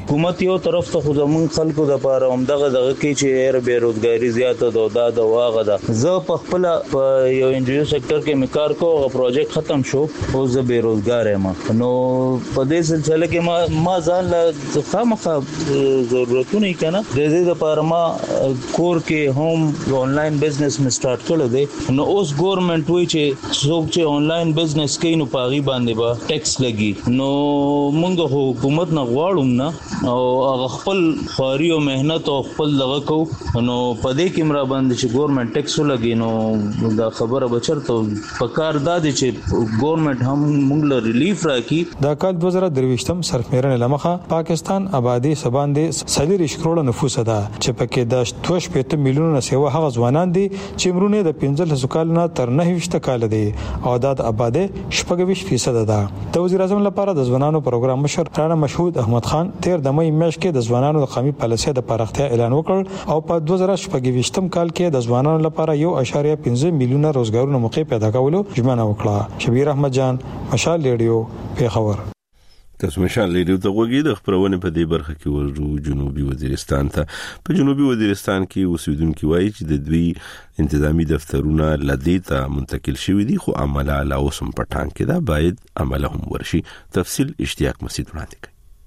حکومت یو طرف ته خو زمون خلکو د لپاره همدغه کې چې بیروزګاری زیاته ده دا واغه ده. زه په خپل په یو انجیو سېکټر کې مکار کو او پروجیکټ ختم شو او زه بیروزګار یم. نو په دې سلسله کې ما ځان له خامخا ضرورتونه کنه د دې لپاره ما کور کې هوم آنلاین بزنس می سٹارټ کړل دی. نو اوس ګورنمنت وی چې څوک چې آنلاین بزنس کوي نو پاغي باندې با ټیکس لګي. نو موږ حکومت نه غواړو نه او هغه خپل خاري او مهنت او خپل دغه کو نو په دې کې مرا باندې چې ګورنمنت ټیکس لګي نو دا خبره بچرته پکار دادي چې ګورنمنت هم موږ له ریلیف راکړي. د کال 2023 سرفمیرنه لمخه پاکستان آبادی سباندې 40 کروڑ نفوس ده چې پکې د 2.5 میلیون سیوا هغه ځوانان دي چې عمرونه د 15 کال نه تر 9 کال دي او د آبادی 20% ده. د وزیر اعظم لپاره د ځوانانو پروګرام مشر رانا مشهود احمد خان تیر د مې میاشت کې د ځوانانو د قومي پالیسۍ د پراختیا اعلان وکړ او په 2024 کال کې د ځوانانو لپاره 1.5 میلیون روزګارونو موقع پیدا کولو ژمنه وکړه. شبیر احمد جان، مشال ریډیو، پیښور. تاسو مشال ریډیو ته وګورئ. د خبرونه په دې برخه کې ورو جنوبي وزیرستان ته. په جنوبي وزیرستان کې اوسیدونکو وایي چې د دوی انتظامی دفترونه لدې ته منتقل شوي دي خو عمله لا اوسم پټان کې دا باید عمله هم ورشي. تفصیل اشتیاق مسعود وړاندې کوي.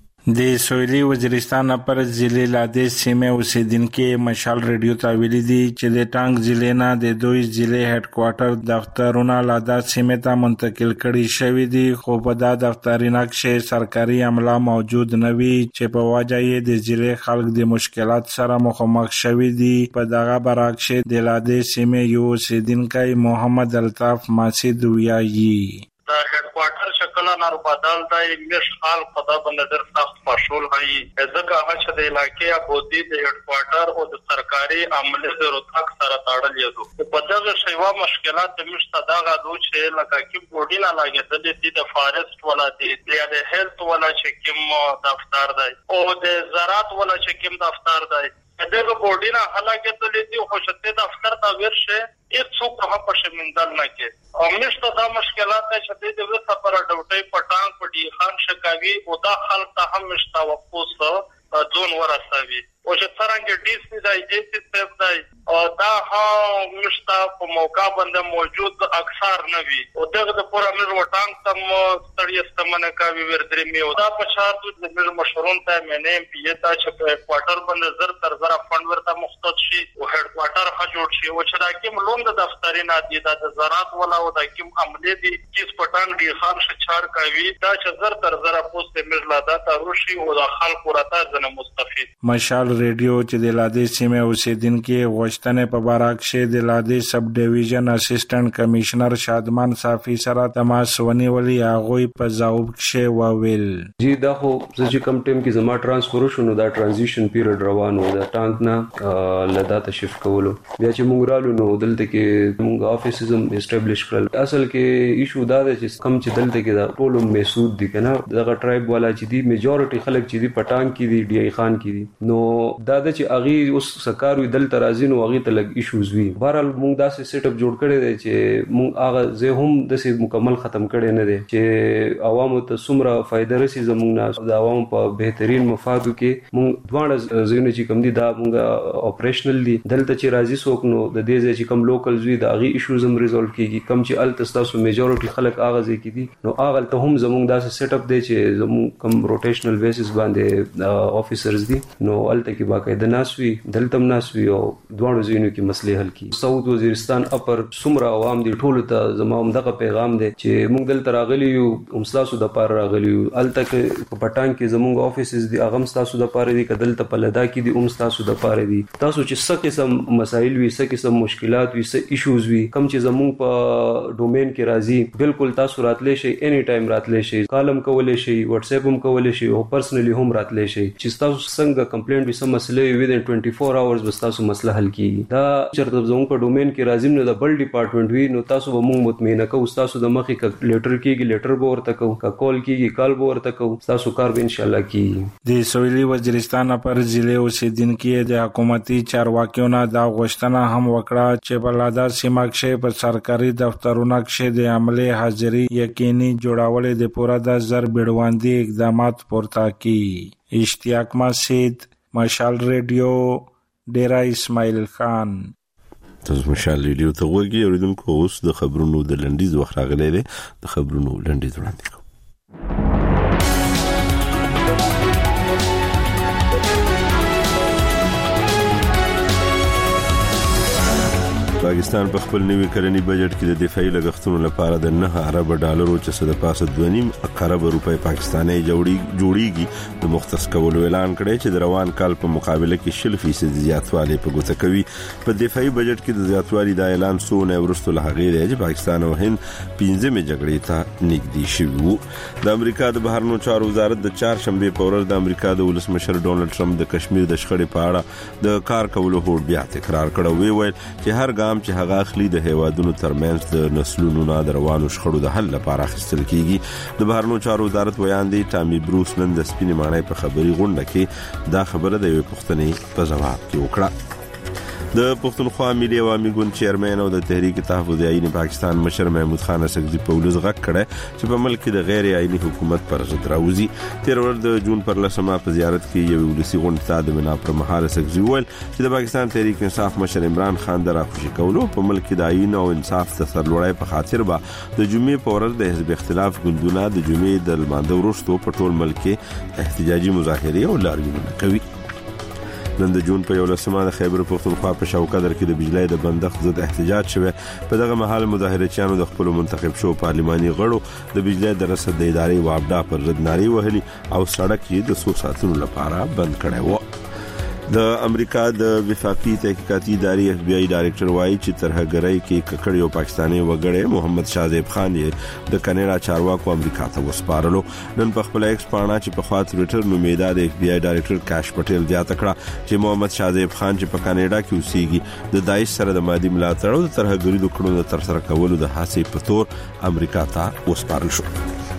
د سویلي وزیرستان پر ضلع لاده سیمه اوسیدونکو مشال ریډیو ته ویلي دي چې د ټانګ ضلع نه د دوی ضلع هډ کوارټر دفترونه لاده سیمه ته منتقل کړي شوی دي خو په دا دفترونه کې سرکاري عمله موجود نه وي چې په وجه یې د ضلع خلک د مشکلات سره مخامخ شوي دي. په دغه برعکس د لاده سیمه یو اوسیدونکو محمد الطاف ماسید ویایي دا هډ کوارټر شکل نار بدل دی مش حال خدا بندر سخت مشغول هي ځکه چې د علاقې ابودي د هډ کوارټر او د سرکاري عمله د روتاک سره تړل یو په دغه شیوا مشکلات د مشته دغه دوه چې لکه کې بورډینا لاګې د فارست ولا د هیلث ولا چې کوم دفتر دی او د زراعت ولا چې کوم دفتر دی دغه بورډینا حالکه د دې خوشته دفتر ته ورشه هیڅوک هم په شمندل نه کې او مشته دا مشکلات چې د وسه پر ډوټي پټان پټي خان شکاوي او دا خلک ته هم مشته وقوس ځون ورسوي او چې څنګه ډي سي د ایجنسی سیف دی او دا هم مشته په موقع باندې موجود اکثر نه وي او دغه د پوره مر وټانګ تم ستړي استمنه کوي وردري می او دا په شرط د مر مشورون ته مې پی ته چې په کوارټر باندې زر تر زر فند ورته مختص شي او هډ کوارټر ښه جوړ شي او چې دا کوم لوند دفترونه دي د زراعت ولا او د کوم عملي دي چې پټان دی خان شچار کوي دا چې زر تر زر پوسټ مر لادا تروشي او د خلق ورته زنه مستفید. مشال ریډیو چې د لاده سیمه اوسیدونکو غوښتنې په باره کې د لاده سب ډیویژن اسسټنټ کمشنر شادمان صافي سره تماس ونیولې هغه په ځواب کې وویل جی دا خو چې کم ټیم کې زما ترانسفر شونه دا ترانزیشن پیریډ روان و دا ټانک نه لدا ته شفت کولو بیا چې موږ رالو نو دلته کې موږ افیسزم اسټابلیش کړل. اصل کې ایشو دا ده چې کم چې دلته کې دا ټول میسود دي کنه دغه ټرایب والا چې دی میجورټي خلک چې دی پټان کې دی ډی ای خان کې دي نو دا د چې اغي اوس سکاروي دل ترازین او اغي ته لګ ایشوز وی بهرال موږ داسې سیټ اپ جوړ کړی دی چې موږ هغه زه هم د سي مکمل ختم کړی نه دی چې عوامو ته څومره فائدہ رسي زموږ نه د عوام په بهترین مفادو کې موږ دواړه زینو چې کم دي دا موږ اپریشنل دي دلته چې راځي څوک نو د دې چې کم لوکل زوی د اغي ایشوز هم ریزولف کیږي کم چې ال تاسو میجورټي خلک هغه ځای کې دي نو هغه ته هم زموږ داسې سیټ اپ دی چې زموږ کم روټیشنل بیسس باندې افیسرز دي نو الته کې باقاعده ناسوي دلتم ناسوي او دواړو زینو کې مسلې حل کی. سعود وزیرستان اپر سمرا عوام دي ټول ته زموږ دغه پیغام دی چې موږ دلته راغلی یو امسلاسو د پار راغلی یو الته کې پټان کې زموږ افیسز دي اغم تاسو د پاره دي کدل ته پلدا کې دي امسلاسو د پاره دي تاسو چې څه قسم مسایل وي څه قسم مشکلات وي څه ایشوز وي کم چې زموږ په ډومین کې راځي بالکل تاسو راتلې شي اني ټایم راتلې شي کالم کولې شي واتس اپ هم کولې شي او پرسنلی هم راتلې شي چې تاسو څنګه کمپلینټ به سم مسلې وي within 24 hours بس تاسو مسله حل کی کیږي دا چرته زموږ په ډومین کې راځم نو د بل ډپارټمنټ وی نو تاسو به موږ مطمئنه کوو تاسو د مخې ک لیټر کیږي لیټر به ورته کوو ک کال کیږي کال به ورته کوو تاسو کار به ان شاء الله کیږي د سویلي وزیرستان پر ضلع اوسیدونکو د حکومتي چارواکیو نه دا غوښتنه هم وکړه چې بلادا سیمه کې په سرکاري دفترونو کې د عملي حاضری یقیني جوړول د پورا د زر بیړواندي اقدامات پورته کی اشتیاق مسجد مشال ریډیو ډیرا اسماعیل خان تاسو مشال ریډیو ته وګورئ اوریدونکو اوس د خبرونو د لنډیز وخت راغلی دی د خبرونو لنډیز وړاندې کوم پاکستان په خپل نوي کلني بجټ کې د دفاعي لګښتونو لپاره د 9 ارب ډالرو چې څه د پاسه 2.5 ارب روپۍ پاکستاني جوړیږي د مختص کولو اعلان کړی چې د روان کال په مقابله کې 10% زیاتوالی په ګوته کوي په دفاعي بجټ کې د زیاتوالي د اعلان سونه ورستو له هغه دی چې پاکستان او هند 15مې جګړې ته نږدې شوي وو د امریکا د بهرنیو چارو وزارت د 4 شنبه په ورځ د امریکا د ولسمشر ډونالد ټرمپ د کشمیر د شخړې په اړه د کار کولو هوډ بیا تکرار کړو ویل چې هر ګام چې هغه اخلي د هیوادونو ترمنځ د نسلونو نه دروانو شخړو د حل لپاره اخیستل کیږي د بهرنیو چارو وزارت ویاندې ټامي بروس نن د سپینې ماڼۍ په خبري غونډه کې دا خبره د یو پښتني په جواب کې وکړه د پښتونخوا ملي عوامي ګوند چیرمن او د تحریک تحفظ آئین پاکستان مشر محمود خان اسکزي په ولز غږ کړه چې په ملک د غیر آئینی حکومت پر ضد راوځي 13 د جون پر لسمه په زیارت کې یو ولسی غونډه ته د بنا پر مهال اسکزي ول چې د پاکستان تحریک انصاف مشر عمران خان د راخوشي کولو په ملک د آئین او انصاف ته سرلوړی په خاطر به د جمعې په ورځ د حزب اختلاف ګوندونه د جمعې د لمانځه وروسته په ټول ملک کې احتجاجي مظاهره او لاریونونه کوي نن د جون په 11مه د خیبر پختونخوا په شاوکدر کې د بجلی د بندښت ضد احتجاج شوه په دغه مهال مظاهرچیانو د خپل منتخب شو پارلماني غړو د بجلی د رسد د ادارې وابډا پر ضد ناري وهلي او سړک یې د 100 ساعتونو لپاره بند کړی و د امریکا د وفاقي تحقیقاتي ادارې اف بی آی ډایریکټر وایي چې ترهګرۍ کې ککړ یو پاکستاني وګړی محمد شاهزیب خان یې د کینیډا چارواکو امریکا ته وسپارلو نن په خپل ایکس پاڼه چې په خوا ټوئیټر نومیدا د اف بی آی ډایریکټر کاش پټیل زیاته کړه چې محمد شاهزیب خان چې په کینیډا کې اوسېږي د داعش سره د مادي ملاتړ او د ترهګرۍ د کړنو تر سره کولو د هڅې په تور امریکا ته وسپارل شو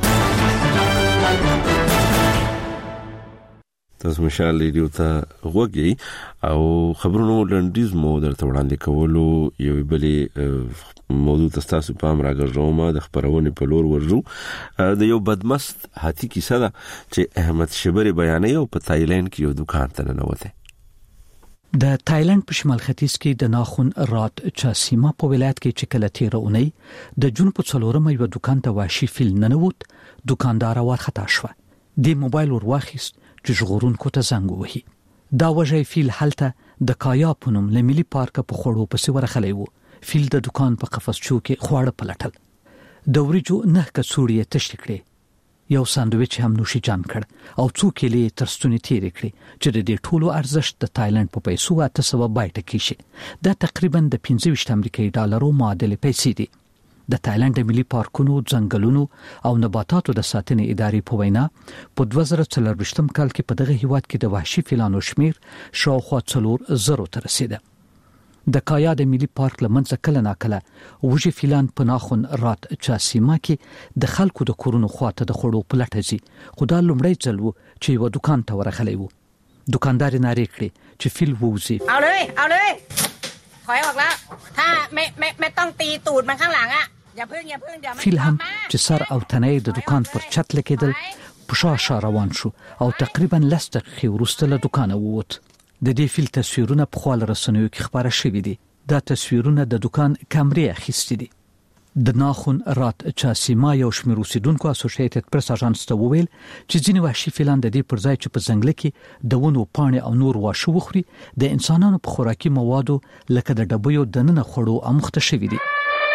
تاسو مشال ریډیو ته وګورئ او خبرونو لنډیز مو درته وړاندې کولو یو بلې موضوع تاسو په امر راغږوم د خبرونه په لور ورجو د یو بدمست هاتی کیسه ده چې احمد شبری بیانې او په تایلند کې یو دکان ته ننوته د تایلند په شمال ختیځ کې د ناخون رات چاسیما په ولایت کې چې کله تیرونی د جون په څلورمه یو دکان ته واشي فیل ننوت دکاندار ورخطا شو د موبایل ور واخیست چې ژغورونکو ته زنګ وهي دا وجه فیل حالته د کایا پونم لملي پارک په خړو پسې ورخلی وو فیل د دکان په قفسچو کې خواړه پلټل د ورجو نه کڅوړې تشت کړې یو ساندویچ هم نوشي جان کړ او څو کېلې ترستونی تیر کړې چې د دې ټولو ارزښت د تایلند په پیسو 800 بایټه کې شي دا تقریبا د 25 امریکایي ډالرو معادل پیسې دي د تایلند ملي پارکونو ځنګلونو او نباتاتو د ساتنې ادارې په وینا په 2024 کال کې په دغه هیواد کې د وحشي فیلانو شمیر شاوخوا 4,000 ته رسیده د کایا د ملي پارک لمنځه کله ناکله وږي فیلان په ناخون رات چاسیما کې د خلکو د کورونو خواته د خړو پلټه زی خدا لومړی ځل وو چې یو دکان ته ورغلی وو دکاندار ناری کړی چې فیل ووزي เอาเลยถอยออกแล้วถ้าไม่ต้องตีตูดมันข้างหลังอ่ะอย่าพึ่ง فیل هم چې سر او تنې د دکان پر چت لکېدل په شاشه روان شو او تقریبا 10 دقیقې وروسته له دکانه ووت د دې فیل تصویرونه په خپل رسنیو کې خبره شوې دي دا تصویرونه د دکان کیمرې اخیستې دي د ناخون رات چاسیما یو شمېر اوسیدونکو اسوسییټډ پریس اژانس ته وویل چې ځینې وحشي فیلان د دې پر ځای چې په ځنګل کې د ونو پاڼې او نور واښه وخوري د انسانانو په خوراکي موادو لکه د ډبیو د ننه خړو امخته شوي دي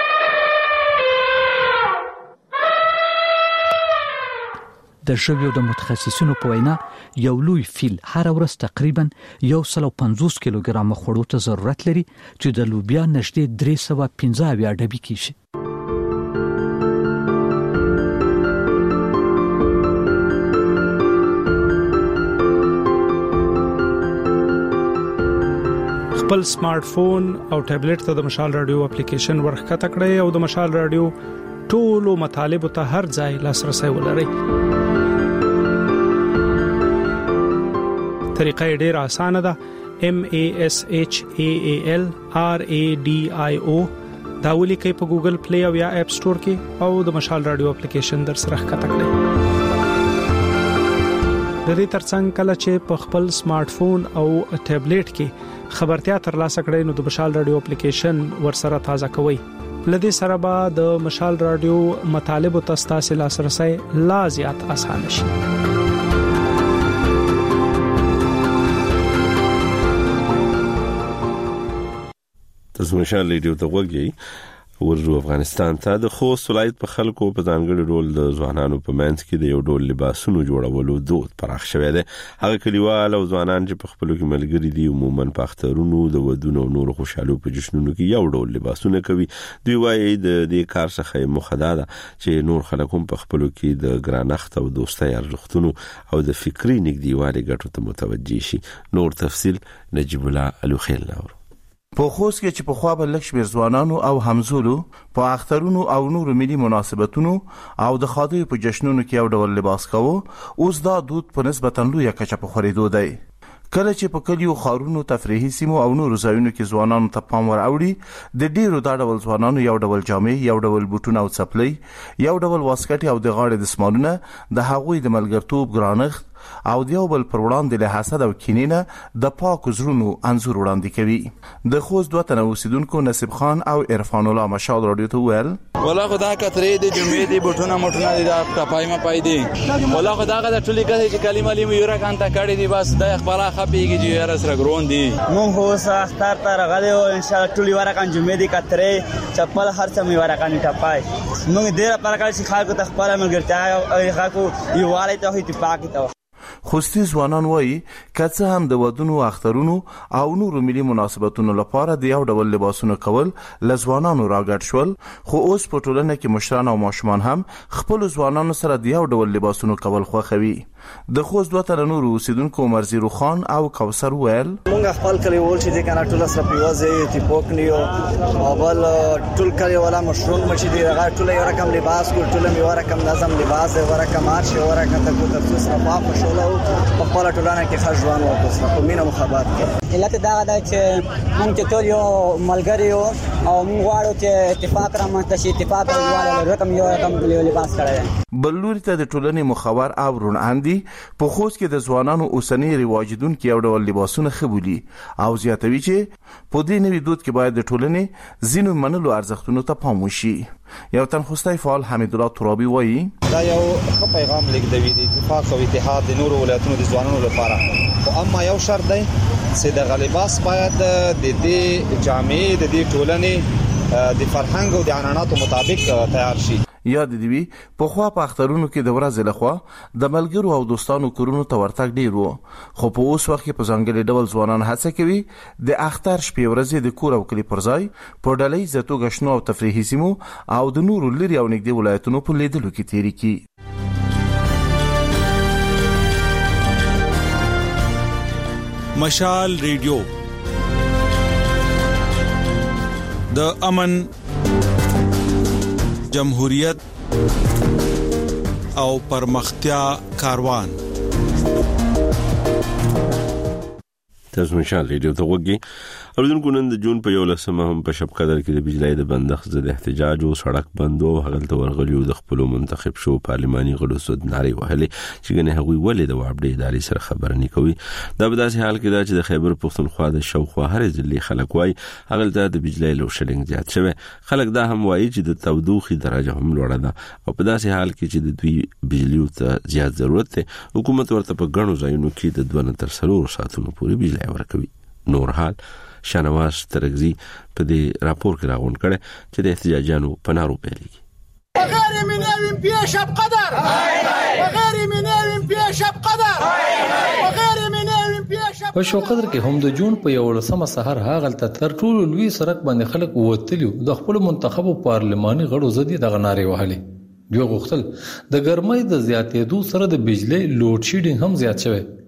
د ژویو د متخصصینو په وینا یو لوی فیل هر ورځ تقریبا 150 کیلوګرام خوړو ته ضرورت لري چې د لوبیا نږدې 315 ډبې کیږي خپل سمارټ فون او ټابلیټ ته د مشال رادیو اپلیکیشن ورخکته کړئ او د مشال رادیو ټولو مطالب ته هر ځای لاسرسي ولرئ. طریقه ډېره اسانه ده. MASHAALRADIO دا ولیکئ په ګوګل پلی او یا اپ سٹور کې او د مشال رادیو اپلیکیشن در سره ښکته کړئ. د دې ترڅنګ کله چې په خپل سمارټ فون او ټابلیټ کې خبرتیا ترلاسه کړئ نو د مشال رادیو اپلیکیشن ورسره تازه کوئ. لدې سره به د مشال رادیو مطالب او تاسو لاسرسي لا زیات اسانه شي. تاسو مشال رادیو ته وګورئ. ورجو افغانستان ته د خوست ولایت په خلکو په ځانګړي ډول د ځوانانو په منځ کې د یو ډول لباسونو جوړولو دود پراخ شوی دی. هغه کلیوال او ځوانان چې په خپلو کې ملګري دي عموماً په اخترونو د ودونو او نورو خوشحالو په جشنونو کې یو ډول لباسونه کوي. دوی وايي د دې کار څخه مخدا ده چې نور خلک هم په خپلو کې د ګرانښت او دوستۍ ارزښتونو او د فکری نږدېوالي ګټو ته متوجي شي. نور تفصیل نجیب الله الوخیل نور. په خوست کې چې په خوا بل لکشمیر ځوانانو او همزولو په اخترونو او نورو ملي مناسبتونو او د خادیو په جشنونو کې یو ډول لباس کاوه، اوس دا دود په نسبتاً لویه کچه په خورېدو دی. کله چې په کلیو خارونو تفریحي سیمو او نورو ځایونو کې ځوانانو ته پام ور اوړي، د ډیرو دا ډول ځوانانو یو ډول جامې، یو ډول بوټونه او څپلۍ، یو ډول واسکټ او د غاړې دسمالونه د هغوی د ملګرتوب ګرانښت او دیو بل پر وړاندې له حسد او کینې نه د پاک زړونو انځور وړاندې کوي. د خوست دوه تنه اوسیدونکو نصیب خان او عرفان الله مشال رادیو ته ویل: والله خدا کترې د جمعې دی بوټونه موټونه دی دا ټپای ما پای دی. والله خدا غدا ټولې کړي چې کلمه لیم یو راکان تا کړي دی بس د خبره خپيږي چې یاره سره ګرون دی. مونږ هو اختر ته راغلی او ان شاء الله ټولې ورکان جمعې دی کترې چپل هر څه می ورکان ټپای. مونږ ډیر پر کار چې خلکو ته خپل ملګرتیا او خلکو یو والي ته اتفاق ته. خوستی ځوانان وایي کڅه هم د ودونو اخترونو او نورو ملي مناسبتونو لپاره د یو ډول لباسونه کول لځوانانو راګډ شول، خو اوس په ټولنه کې مشران او ماشومان هم خپل ځوانانو سره د یو ډول لباسونو کول خوښوي. د خوست دوه تر نورو اوسیدونکو مرزي روخان او کوثر ویل: مونږ خپل کلیوال چې د کنه ټول سره پیوځي تی پوکنیو او بل ټول کلیوالا مشرون مچ دي هغه ټول یو رقم لباس کو ټول یو رقم نظم لباس یو رقم مارش یو رقم ته کو تفصیل سره په شوله په خپل ټولانه کې خجوان او تاسو په مینه مخابات کې علت دا غدا چې مونږ ټول یو ملګری او مونږ غواړو چې اتفاق را مونږ ته اتفاق راوړل رقم یو رقم لباس کړی. بلوري ته د ټولنې مخابر او روناندي په خوست کې د ځوانانو اوسنی رواجدون کې یو ډول لباسونه خبولي او زیاتوي چې په دې نوې دود کې باید د ټولنې زینو منلو ارزښتونو ته پام وشي. یو تنخوستای فعال حمید الله ترابي وایي: دا یو پیغام لیکدوي د اتفاق او اتحاد د نورو ولایتونو د ځوانانو لپاره، او اما یو شرط دی چې د غلیباس باید د دې جامعې د دې ټولنې د فرهنګ او د عنعناتو مطابق تیار شي. یاد دی په خوا په اخترونو کې د ورځې لخوا د ملګرو او دوستانو کورونو ته ورتګ ډیر وو، خو په اوس وخت کې په ځانګړي ډول ځوانان هڅه کوي د اختر شپې ورځې د کور او کلی پر ځای په ډلې زتو غشنو او تفریحي سیمو او د نورو لري او نږدې ولایتونو په لیدلو کې تیری کی. مشال ریډیو د امن، جمهوریت او پرمختیا کاروان. تاسو مشال ریډیو ته وګورئ. اوردونکو نن د جون په 11 هم په شب قدر کې د بجلی د بندښت ضد احتجاج او سړک بندو هغلته ورغلیو د خپل منتخب شو پارلماني غړو سود ناري وهلې چې ګنې هغوی ولې د وابډې ادارې سره خبر نه کوي. دا په داسې حال کې دا چې د خیبر پښتونخوا د شاوخوا هر ځلې خلک وای هغلته د بجلی لو شډینګ زیات شوی. خلک دا هم وایي چې د تودوخي درجه هم لوړه ده او په داسې حال کې چې د دوی بجلی ته زیات ضرورت دی، حکومت ورته په غنو ځایونو کې د 2 تر 3 ساعتونو پورې بجلی ورکوي. نور حال شانواز ترغزی په دې راپور کې راغون کړي چې د احتجاجانو په نارو پیلېږي. غیر منویم پیش بقدر غیر منویم پیش بقدر غیر منویم پیش په شو قدر کې هم د جون په 11 سحر هاغلته تر ټولو لوی سرک باندې خلک ووتلیو د خپل منتخب پارلماني غړو زدي د غناري وهلي. دوی غوښتل د ګرمۍ د زیاتېدو سره د بجلی لوډ شیډینګ هم زیات شوی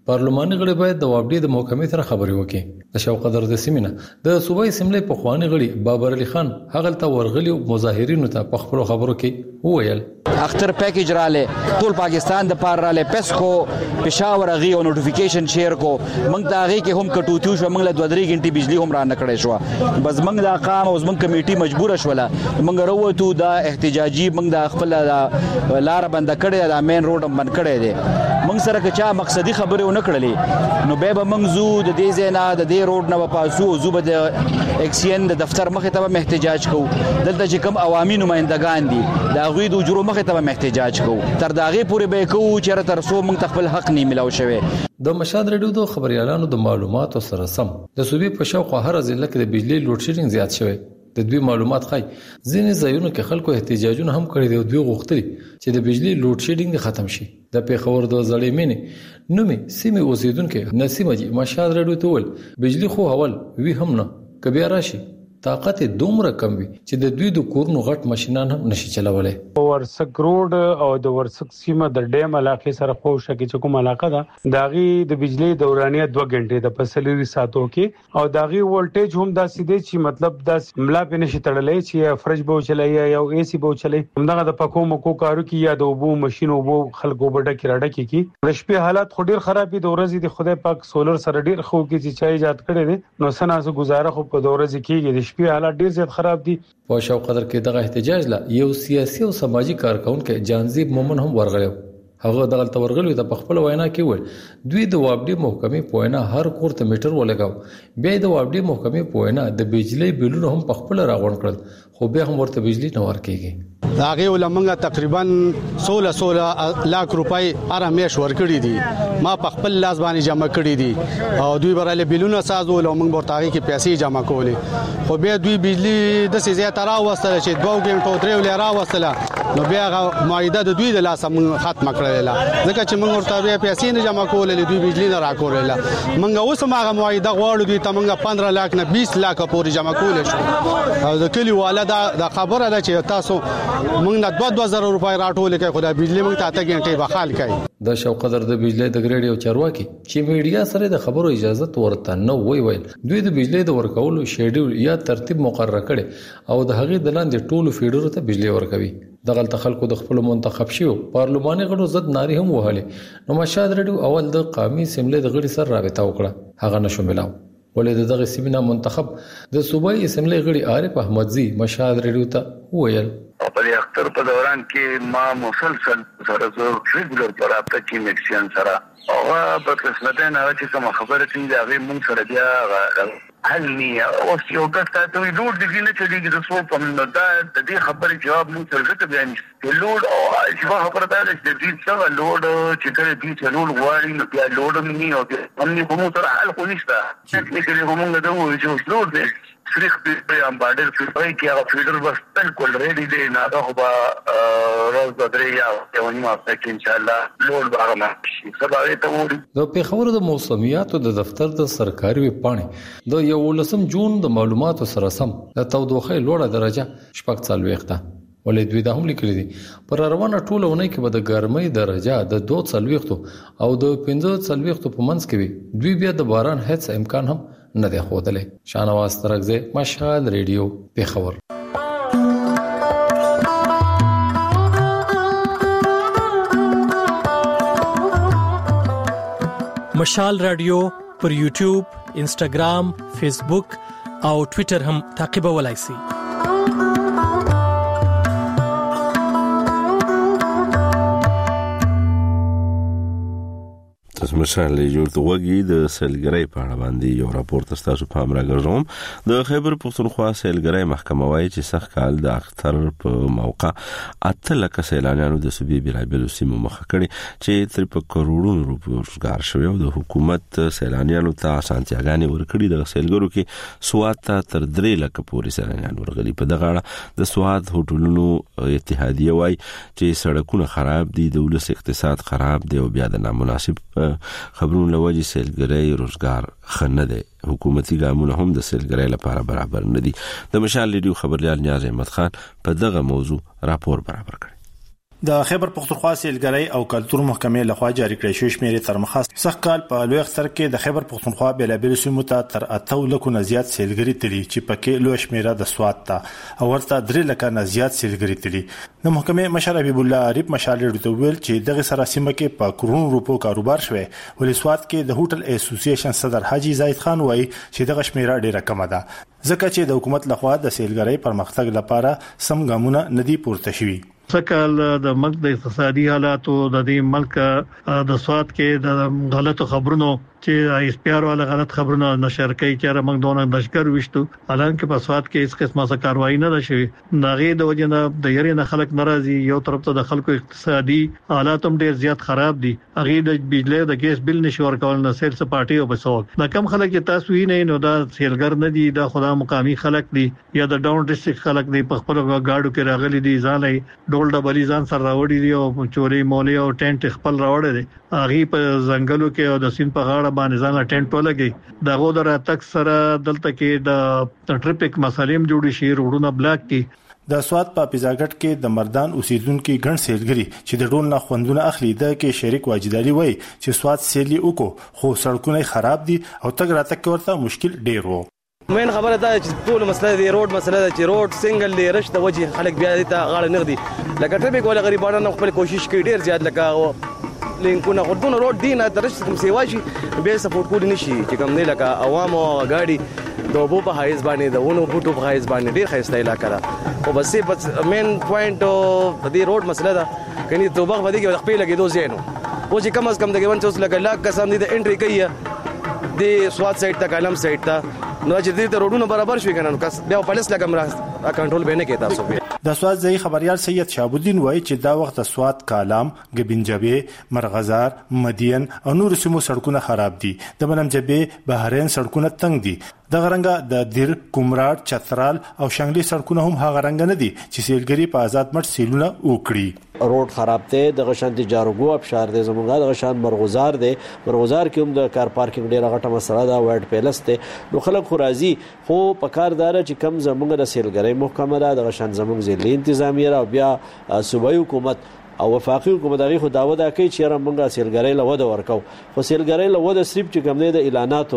پارلماني غړي باید د وابډي د محکمې سره خبري وکړي. د شوقدر د سیمینه د صوبایي اسمبلی په خواني غړي بابر علي خان هغه ته ورغلي مظاهرینو ته په خپل خبرو کې وویل اختر پیکیج رااله ټول پاکستان د پار رااله پسکو پېښور غي او نوټیفیکیشن شیر کو موږ دا غي کې هم کټوتیو شو موږ له 2-3 غنټې بجلی هم را نکړې شو بس موږ د قام او موږ کمیټي مجبور شوله موږ وروته دا احتجاجي موږ د خپل لار بند کړې دا مین روډ بند کړې دي موږ سره کچا مقصدی خبره ونه کړلې نو به موږ زو د دې زینا د دې روډ نه پاسو زو به د ایکسین د دفتر مخه ته احتجاج کو دلته چې کوم عوامي نمائندگان دي دا غوی د جوړو مخه ته احتجاج کو تر داغه پورې به کو چې تر سو موږ خپل حق نه ملاو شوی. د مشهد ریډیو د خبريالانو د معلوماتو سره سم د صوبې په شاوخوا هر ضلع کې د بجلی لوډ شیډینګ زیات شوی. د دوی معلومات خای ځینې ځایونو کې خلکو احتجاجونه هم کړي دي او دوی غوښتلي چې د بجلی لوډ شیډینګ ختم شي. د پیښور د زړې مینې نومي سیمې اوسیدونکو نسیمه جی مشهد ریډیو ته ول بجلی خو اول وی هم نه کبي راشي طاقت دومره کم وي چې د دوی د کورونو غټ ماشينان هم نشي چلولای. ورسک روډ او د ورسک سیمه د ډیم علاقې سره خوښه کې کوم علاقه ده داغي د بجلی دورانیه 2 غنټې د فسلری ساتو کې او داغي ولټیج هم دا سیده چې مطلب د ملا په نشي تړلې چې فرج بو چلای یا اي سي بو چلای همدغه د پکو مکو کارو کې یا د وبو ماشين وبو خلکو بډه کې راډه کې د شپې حالات خو ډیر خراب دي د ورځې د خدای پاک سولر سره ډیر خو کې چې چا ایجاد کړي دي نو سناسو گزاره خو په ورځې کېږي د شپې حالات ډیر زیات خراب دي. په شوقدر کې دغه احتجاج لا یو سیاسي او سماجی کارکونکو جانزیب مومن هم ورغلو. هغه دغه تورغلو د خپل وینا کې ول دوی د وابډي محکمې پوینا هر کور ته میټر ولګاو بیا د وابډي محکمې پوینا د بجلی بلونه هم خپل راغون کړل خو بیا هم ورته بجلی نه ورکېږي. هغه ولمنګه تقریبا 16 लाख روپۍ ارامېش ورکړي دي ما په خپل لاس باندې جمع کړي دي او دوی براله بلونه سازول او موږ ورته کې پیسې جمع کولې خو بیا دوی بجلی د سې ترا وستل چې 2 غنټو 3 ولې را وستل نو بیا معاهده د دوی د لاس موږ ختم کړل ځکه چې موږ ورته بیا پیسې نه جمع کولې دوی بجلی نه راکورل موږ اوس هغه معاهده غواړو دوی ته موږ 15 लाख نه 20 लाख پورې جمع کولې شو او د کلی والا دا خبره ده چې تاسو موږ نه 2000 روپۍ راټول کړي خدای بجلی موږ ته 8 غنټې بخال کړي. د شوقدر د بجلی د ګریډ یو چارواکي چې میډیا سره د خبرو اجازه ورته نه ویل دوی د بجلی د ورکولو شیډول یا ترتیب مقرره کړي او د هغې د لاندې ټولو فیډرو ته بجلی ورکوي. دغه خلکو د خپل منتخب شیو پارلماني غړو زد ناری هم وهلي نو مشهد ریډیو اول د قومي اسمبلی د غړي سره رابطه وکړه هغه نشو ملاو ولې دغه سیمینه منتخب د صوبایي اسمبلی غړي عارف احمدزي مشهد ریډیو ته ویل په اختر په دوران کې ما مسلسل سره زه ریګولر پر اپ کې میکسیان سره او په قسمت نه چې کوم خبره چې دا غي مونږ سره بیا حل نه او یو کس ته وی لوډ دي نه چې دې د سو په منډه د دې خبرې جواب مونږ سره بیان لوډ او چې خبره ده چې دې څه لوډ چې کله دې لوډ غواړي نو بیا لوډ نه او هم کوم تر حل خو نشته چې کومه ده چې لوډ دې فریخ په امباډر فری کې هغه فیډر بس بالکل ریډي دی نه دا خو راز درې یا یو نیمه هفته کې ان شاء الله لوډ به شي سبا ته وړي. د پیښور د موسمیاتو د دفتر د سرکاري وپاڼې د 11 جون د معلوماتو سره سم د تودوخه لوړه درجه 4.40 ولې دوی دا هم لیکلي دي پر روانه ټولونه کې به د ګرمۍ درجه د 2.40 او د 15.40 په منځ کې وي دوی بیا د باران هیڅ امکان هم نه دی خوده. شانواز ترغزه مشهد ریډیو پیښور. مشال رادیو پر یوټیوب، انسټاګرام، فیسبوک او ټوئیټر هم تعقیبولای شئ. مشال جوړ توګي د سیلګرۍ په اړه باندې یو راپور تاسو په امر راغوم. د خیبر پښتونخوا سیلګرۍ محکمه وايي چې سخت کال د اختر په موقع 8 لک سیلانیانو د صوبې بیلابل سیمو مخه کړي چې تر په کروڑونو روپیو روزګار شوی او د حکومت سیلانیانو ته اسانتیاګانې ورکړي. د سیلګرو کې سواد ته تر 3 لک پورې سیلانیان ورغلي. په دغه اړه د سواد هوټلونو اتحادیه وايي چې سړکونه خراب دي، د ولس اقتصاد خراب دی او بیا د نامناسب خبرونه لوجه سیلګرۍ روزګار خنه ده. حکومتي ګامونه هم د سیلګرۍ لپاره برابر نه دي. د مشال ریډیو خبريال نیاز احمد خان په دغه موضوع راپور برابر کړ. د خیبر پختونخوا سیلګرۍ او کلتور محکمې لخوا جاری کړی شوی شمیرې تر مخه سخت کال په لوی اختر کې د خیبر پختونخوا بلابل سیمو ته تر 8 لک نه زیات سیلګری تلي چې پکې لوی شمیره د سواد ته او ورته 3 لک نه زیات سیلګری تلي. د محکمې مشر حبیب الله عریب مشال ډیټو ویل چې دغه سره سیمه کې په کرونو روپو کاروبار شوی ولې سواد کې د هوټل اسوسییشن صدر حاجی زاید خان وایي چې دغه شمیره ډیره کمه ده ځکه چې د حکومت لخوا د سیلګرۍ پرمختګ لپاره سم ګامونه ندي پورته شوي. سکهال د ملک د اقتصادي حالاتو د دې ملک د سواد کې د غلطو خبرونو چې ایس پی آر والا غلط خبرونه نشر کوي چې موږ دونه دشکر وشتو حالانکه په سواد کې هیڅ قسمه څه کاروایی نه ده شوی. ناغي د وجنه د یری نه خلک ناراضي یو طرف ته د خلکو اقتصادي حالات هم ډیر زیات خراب دي. هغه د بجلی د ګیس بل نشو ورکول نه سیل سپارټي او بسول دا کم خلک چې تاسو یې نه نو دا سیلګر نه دي دا خدا مقامی خلک دي یا د ډاون ډیسټریکټ خلک دي په خپل گاډو کې راغلي دي ځانې ډول ډبلې ځان سره راوړي دي او چوري مولي او ټینټ خپل راوړي دي. هغه په ځنګلو کې او د سین په غاړه باندې ځان ټینټ ولګي دغه در تک سره دلته کې د ټریفیک مسالې جوړي شي روډونه بلاک کی. د سواد په پیزاګټ کې د مردان اوسیدونکو ګڼ سیلګری چې د ډول نه خوندونه اخلي د کې شریک واجدالي وای چې سواد سیلي وکړو خو سړکونه خراب دي او تګ راتګ ورته مشکل ډیر وو. مین خبره ده چې ټول مسله دی روډ مسله ده چې روډ سنگل دی رش د وجه خلک بیا دې ته غاړه نغدي لکه ټریفیک ولا غریبانو خپل کوشش کوي ډیر زیات لکه لینکونه خودونه روډ دی نه درش کوم سیوا شي به سپورټ کوډ نشي چې کوم نه لکه عوام او غاډي د وبو په حایز باندې د ونو بوټو په حایز باندې ډیر خسته علاقه ده او بس مین پوینټ د دې روډ مسله ده کني توبه باندې کې خپل لګي دوه زینو او چې کم از کم دغه ون چې اوس لګا لاک کسان دي د انټری کوي د سواد سایت ته کالم سایت ته نو چې دې ته روډونه برابر شي کنه نو کس بیا پولیس لګم را کنټرول به نه کوي تاسو. د سواد ځای خبريال سید شهاب الدین وایي چې دا وخت سواد کالام غبنجبه مرغزار مدین او نور سیمو سړکونه خراب دي د بنمجبه بهرین سړکونه تنگ دي د غرنګ د دیر کومراټ چترال او شنګلي سړکونه هم هغه رنګ نه دي چې سیلګری په آزاد مټ سیلونه وکړي. روډ خراب ته د غشانتي جارګو ابشار دي زمونږه د غشان مرغزار دي مرغزار کې هم د کار پارکینګ ډیره غټه مسله ده وایډ پیلس ته نو خلک خو راځي خو په کاردار چې کم زمونږه د سیلګری محکمه ده د غشان زمونږ ځلې انتظامیه او بیا صوبایي حکومت او وفاقي حکومت هغه خو داوا دا کوي چې موږ سیلګری له وده ورکو خو سیلګری له وده صرف چې کوم نه د اعلاناتو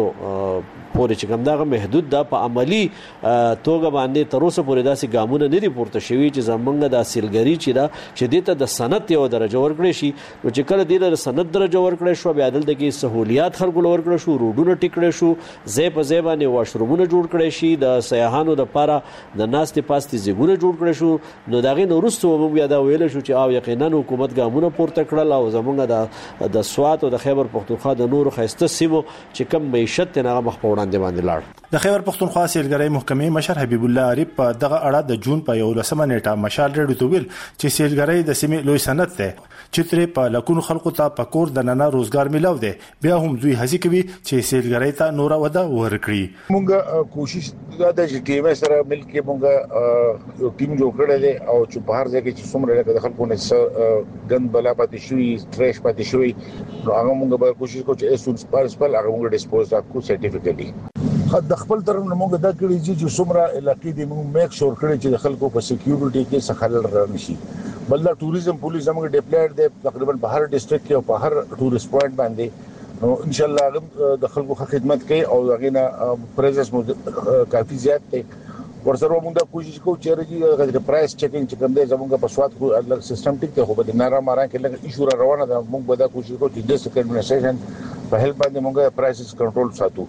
پورې چې کوم دغه محدود ده په عملی توګه باندې تر اوسه پورې داسې ګامونه نه دي پورته شوي چې زمونږ د سیلګری چې دا چې دته د سند یو درجه ورکړي شي نو چې کله د سند درجه ورکړي شو بیا دلته کې سہولیات خلکو ورکړي شو روډونه ټیکړي شو زی په زی باندې واشرومونه جوړ کړي شي د سیاحانو لپاره د ناستې پاستې زیګونه جوړ کړي شو نو داغه نورستو موږ بیا دا ویل شو چې او یقینا حکومت ګامونه پورته کړل او زمونږ د سواد او د خیبر پختونخوا د نورو خسته سیمو چې کم معیشت نه مخ په وړاندې باندې لاړ. د خیبر پختونخوا سیلګرۍ محکمې مشر حبیب الله عریب په دغه اړه د جون په 11 نیټه مشال ریډیو ته ویل چې سیلګرۍ د سیمې لوی صنعت ده چې تر په لکونو خلکو ته پکور د نن روزګار ملاو دي بیا هم دوی هڅه کوي چې سیلګرۍ ته نور وده ورکړي. مونږ کوشش دا د ټیم سره مل کې مونږ یو ټیم جوړ کړی دی او چې بهر ځای کې چې څومره د خلکو نه ګند بلا پاتې شوی ټریش پاتې شوی نو هغه مونږ به کوشش کوو چې اس پرسپل هغه مونږ ډیسپوز راکو سرټیفیکټلی د خپل طرف نه مونږ دا کړی چې څومره علاقې دی مونږ میک شور کړی چې د خلکو په سکیورټي کې څه خلل رانشي بل دا ټوریزم پولیس موږ ډیپلایډ دی تقریبا په هر ډیسټریکټ کې او په هر ټوریست پوینټ باندې نو ان شاء الله د خلکو خدمت کوي او هغه نه پریزنس مو کافي زیات دی ورسره موږ دا کوشش کوو چې راځي د پرایس چیکینګ چې کوم دی زموږ په سواد کو الګ سیستم ټیک ته خو به نارا مارا کې لګ ایشو روانه ده موږ به دا کوشش کوو چې د سکرټ ایڈمنسټریشن په هیلپ باندې موږ پرایسز کنټرول ساتو.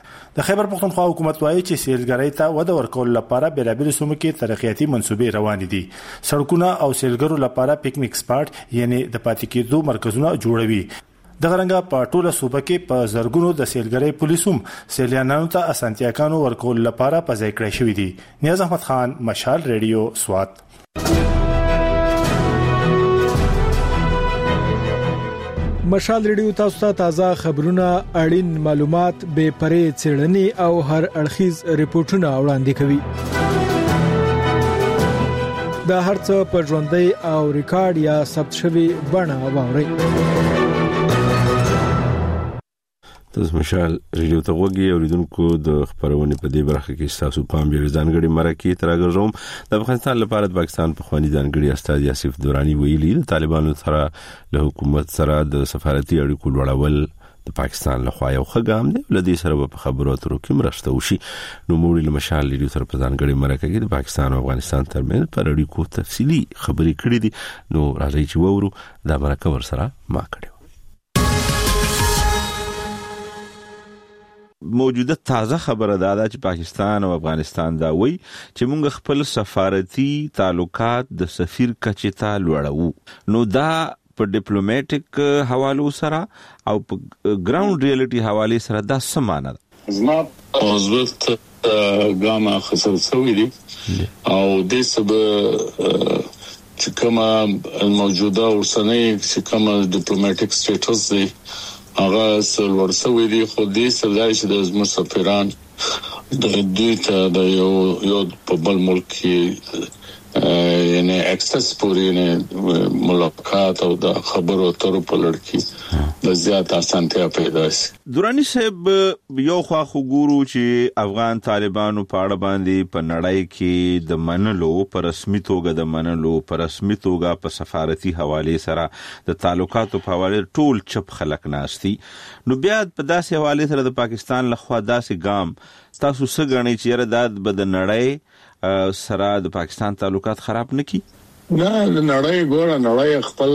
د خیبر پختونخوا حکومت وايي چې سیلګرۍ ته وده ورکول لپاره بلابل سیمو کې ترقیاتي منصوبې روان دي. سړکونه او سیلګرو لپاره پکنیک سپاټ یعنی د پاتې کېدو مرکزونه جوړوي. د غرنګ په ټوله صوبه کې په زرګونو د سیلګرۍ پولیسوم سیلانانو ته اسانتیاګانو ورکول لپاره په ځای کړی شوی دي. نیاز احمد خان مشال ریډیو سوات. مشال ریډیو تاسو ته تازه خبرونه اړین معلومات به پرې څېړنې او هر اړخیز ریپورتونه وړاندې کوي. دا هرڅه په ژوندۍ او ریکارډ یا ثبت شوی بڼه واوري. تاسو مشال ریډیو ته وګورئ او لیدونکو د خبرونه په دې برخه کې تاسو پام یې ځانګړي مرکه ترګرزوم د افغانستان لپاره د پاکستان په خواني ځانګړي استاد یاسف دورانی ویلي د طالبانو سره له حکومت سره د سفارتي اړیکو لوړول د پاکستان لخوا یو خګام دی لدې سره په خبرو اترو کې مرسته وشي نو موږ له مشال ریډیو سره په ځانګړي مرکه کې د پاکستان او افغانستان ترمنځ پر اړیکو تفصیلی خبرې کړې دي نو راځي چې وورو دا مرکه ور سره ما کړو موجوده تازه خبره ده چې پاکستان او افغانستان دا وایي چې موږ خپل سفارتي تعلقات د سفیر کچې ته لوړو نو دا په ډیپلوماټیک حوالو سره او په ګراوند ریالټي حواله سره دا سمانه ده زما اوزوت ګاما خسر سوي دي او د سبب چې کومه موجوده ورسنۍ چې کومه ډیپلوماټیک سټیټس دی هغه ورسوي دي خو دې سلای چې د زموږ سفیران د دوی ته د یو په بل ملک کې یعنی اکسس پورې نه ملاقات او د خبرو اترو په لړ کې د زیات اسانتیا پیدا شي دورانی صاحب یو خوا خګورو چې افغان طالبانو په اړه باندې په نړۍ کې د منلو پر رسمي توګه په سفارتي حواله سره د تعلقاتو په حواله ټول چپ خلک ناشتي نو بیا په داسې حواله سره د پاکستان لخوا داسې ګام تاسو څه غنئ چې رد بد نړۍ سره د پاکستان تعلقات خراب نکي نه نړۍ ګوره نړۍ خپل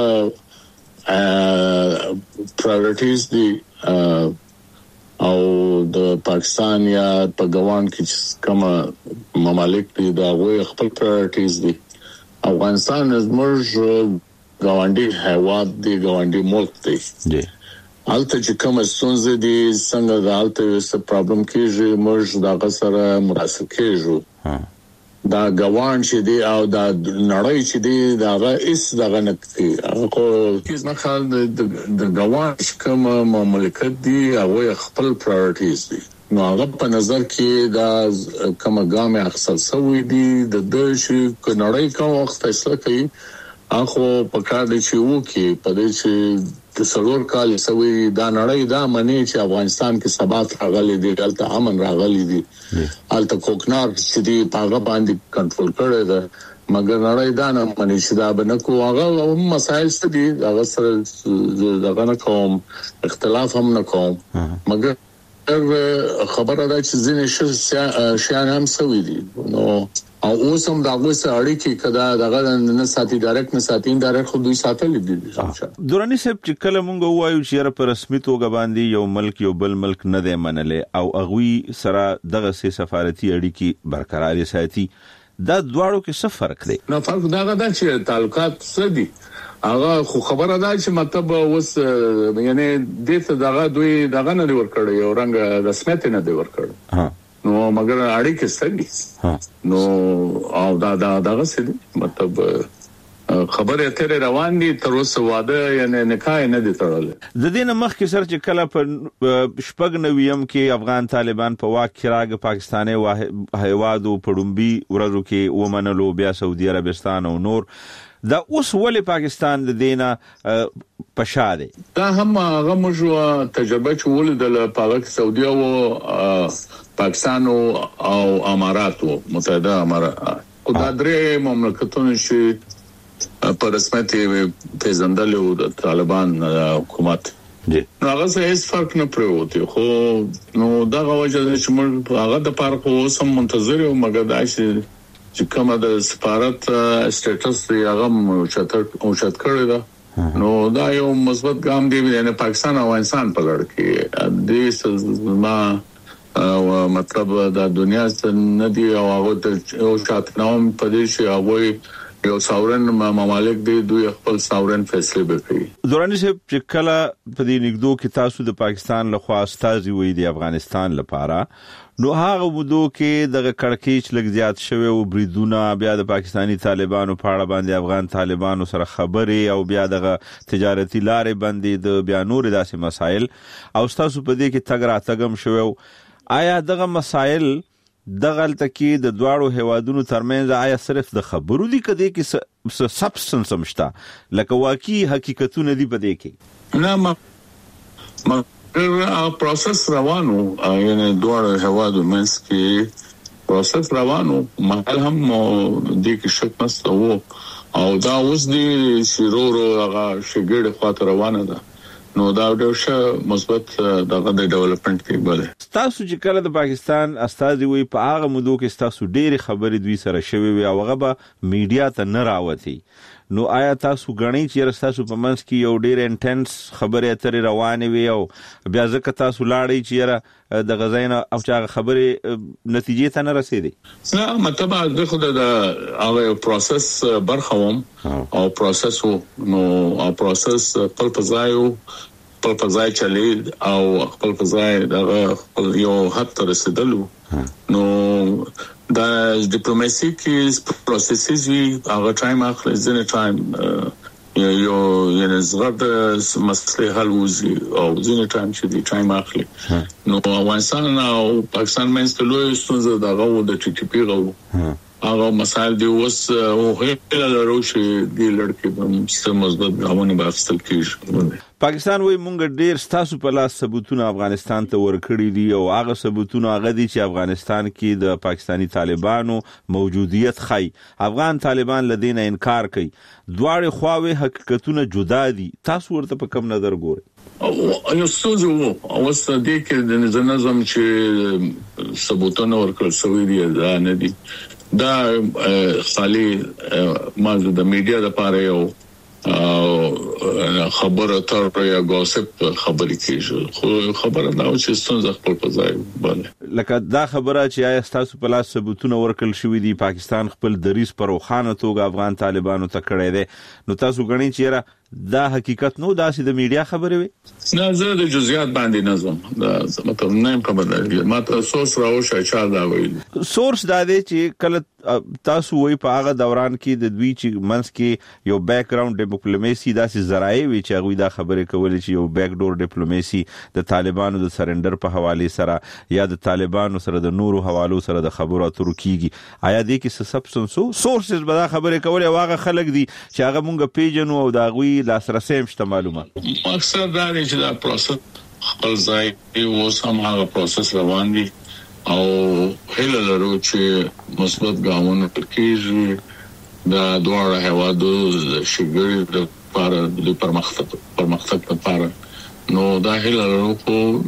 پرایورټیز دي او د پاکستان یا په ګوان کې کوم ممالک دي دا غوي خپل پرایورټیز دي افغانستان زموږ ګاونډي هیواد دی ګاونډي ملک دی حالت چې کوم ستونزې دي څنګه د حالت څه پرابلم کېږي موږ دا غسر مراسم کېږو دا ګوان چې دی او دا نړۍ چې دی دا هیڅ دغه نکتي هغه کیس نه خال د ګوان کوم مملکت دی هغه خپل پرایورټیز دي نو هغه په نظر کې دا کوم ګام اخصل سوي دي د دې نړۍ کوم وخت فیصله کوي اخو په کار دي چې وکي په دې چې د سلور کال سوي دا نړۍ دا مني چې افغانستان کې ثبات راغلي دي دلته امن راغلي دي الته کوکنار چې دی په باندې کنټرول کړی دا مګر نړۍ دا نه مني چې دا بنکو هغه مسایل څه دي هغه سره دغه نه کوم اختلاف هم نه کوم مګر خبره ده چې ځینې شیان هم سوي دي نو او اوس هم دا غوسه اړیکې کدا دغه نه ساتي ډایرکټ نه ساتي انډایرکټ خو دوی ساتل دي دورانی صاحب چې کله مونږ وایو چې په رسمي توګه باندې یو ملک یو بل ملک نه دی منلې او اغوي سره دغه سفارتي اړیکې برقرار ساتي دا دواړو کې څه فرق دی نو فرق دا غدا چې تعلقات څه دي هغه خو خبره ده چې مطلب اوس یعنی دته دغه دوی دغه نه ور کړی یو رنګ رسمیت نه دی ور کړی نو مګر اړیکې ستګي نو او دا دغه څه مطلب خبره اترې روان دي تر اوسه واده یعنی نکاح نه دي تړل د دې نه مخکې سر چې کله په شپږ نویم کې افغان طالبان په واک کې راغ پاکستاني هیوادو پړومبي ورځو کې ومنلو بیا سعودي عربستان او نور دا اوس ولې پاکستان د دینه پشاده دا هم هغه موږ تجربه چول د پاک سعودي او پاکستان او اماراتو متحده امارات او دا درې مملکتونه چې په رسمیت پیژندل او د طالبان حکومت نو هغه هیڅ فرق نه پروت خو نو دا غوښه چې موږ هغه د پارک اوسم منتظر او مګر دا چې کومه د سفارت سټیټس هغه اوچت کړی دا نو دا یو مثبت ګام دی نه پاکستان او افغانستان په لړ کې د سازمان او مطلب د دنیا څخه ندي او هغه او شاتنوم په دې چې هغه یو ساورن ممالک دی دوی خپل ساورن فیصله وکړي دورانی صاحب چې کله په دې نګدو کې تاسو د پاکستان لخوا استازي وې د افغانستان لپاره نو هغه ودو کې د کڑکېچ لګ زیات شوی او بریدونه بیا د پاکستانی طالبانو په اړه باندې افغان طالبانو سره خبرې او بیا د تجارتي لارې باندې د بیا نور داسې مسایل او تاسو په دې کې تګ راتګم شوی آیا دغه مسایل دغلته کې د دواړو هیوادونو ترمنځ آیا صرف د خبرو دي کدي کې سبستنس مشته لکه واقعي حقیقتونه دي په دې کې نه پروسس روانو یعنی دوه هوادو منس کې پروسس روانو محل هم د کې شک نشته وو او دا اوس دی شیرورو هغه شګړه خاطر روانه ده نو دا ډېر ښه مثبت دغه د ډیولپمنٹ کې بله. تاسو چې کله د پاکستان استازي وي په هغه مودو کې تاسو ډېری خبرې دوی سره شوي وي او هغه به میډیا ته نه راوځي نو آیا تاسو غنئ چې تاسو په منځ کې یو ډېر انټنس خبرې اترې روانې وي او بیا ځکه تاسو لاړئ چې د غزاینه او چې خبرې نتیجې ته نه رسیدي؟ نه مطلب د خو د هغه پروسس برخوم او پروسس نو او پروسس خپل پزای چلی او خپل پزای دغه یو حد ته رسیدلو نو دا ډیپلوماسي کې پروسسز وی هغه ټایم اخلي ځنه ټایم یو یعنی زغد مسله حل وزي او ځنه ټایم چې دی ټایم اخلي نو افغانستان او پاکستان مینس ته لوی ستونزه دغه د ټي ټي پی غو هغه مسایل دی اوس او هیله لرو چې دی لړکې د مثبت غوونه بحثل کیږي. پاکستان وای مونږ ډیر ستاسو په لاس ثبوتونه افغانستان ته ورکړي دي او هغه ثبوتونه هغه دي چې افغانستان کې د پاکستانی طالبانو موجودیت خای افغان طالبان لدینه انکار کوي دواړه خواوې حقیقتونه جدا دي تاسو ورته په کوم نظر ګورئ؟ یو څه وو اوس د کې د نظام چې ثبوتونه ورکړل شوی دي دا نه دي دا خالي مازه د میډیا لپاره یو خبره تر یا غوسپ خبرې کیږي خو خبره دا چې څنګه خپل پځای باندې لکه دا خبره چې آیا تاسو په لاس ثبوتونه ورکل شوې دي پاکستان خپل دریس پر روخانه توګه افغان طالبانو ته کړی دی نو تاسو غنئ چې دا حقیقت نو داسې د میډیا خبرې وي؟ نه زه د جزئیات باندې نظم دا مطلب نه خبر دی ماته سورس راوښه چې دا وایي سورس دا دی چې کله تاسو وایي په هغه دوران کې د دوی چې منس کې یو بیک گراوند ډیپلوماسي داسې ذرایع وي چې هغه دا خبرې کولې چې یو بیک ډور ډیپلوماسي د طالبانو د سرندر په حواله سره یا د طالبانو سره د نورو حوالو سره د خبرو اترو کیږي آیا دې کې سبستنس سورسز به دا خبرې کولې واغه خلک دي چې هغه مونږ پیژنو او دا غوي لاسرسي مشته معلومه مقصد دا دی چې دا پروسس خپل ځای او سم هغه پروسس روان دي او هله لرو چې مثبت ګامونه کیږي دا دوه هوادو شګړې د لپاره د پرمختګ لپاره نو دا هله لرو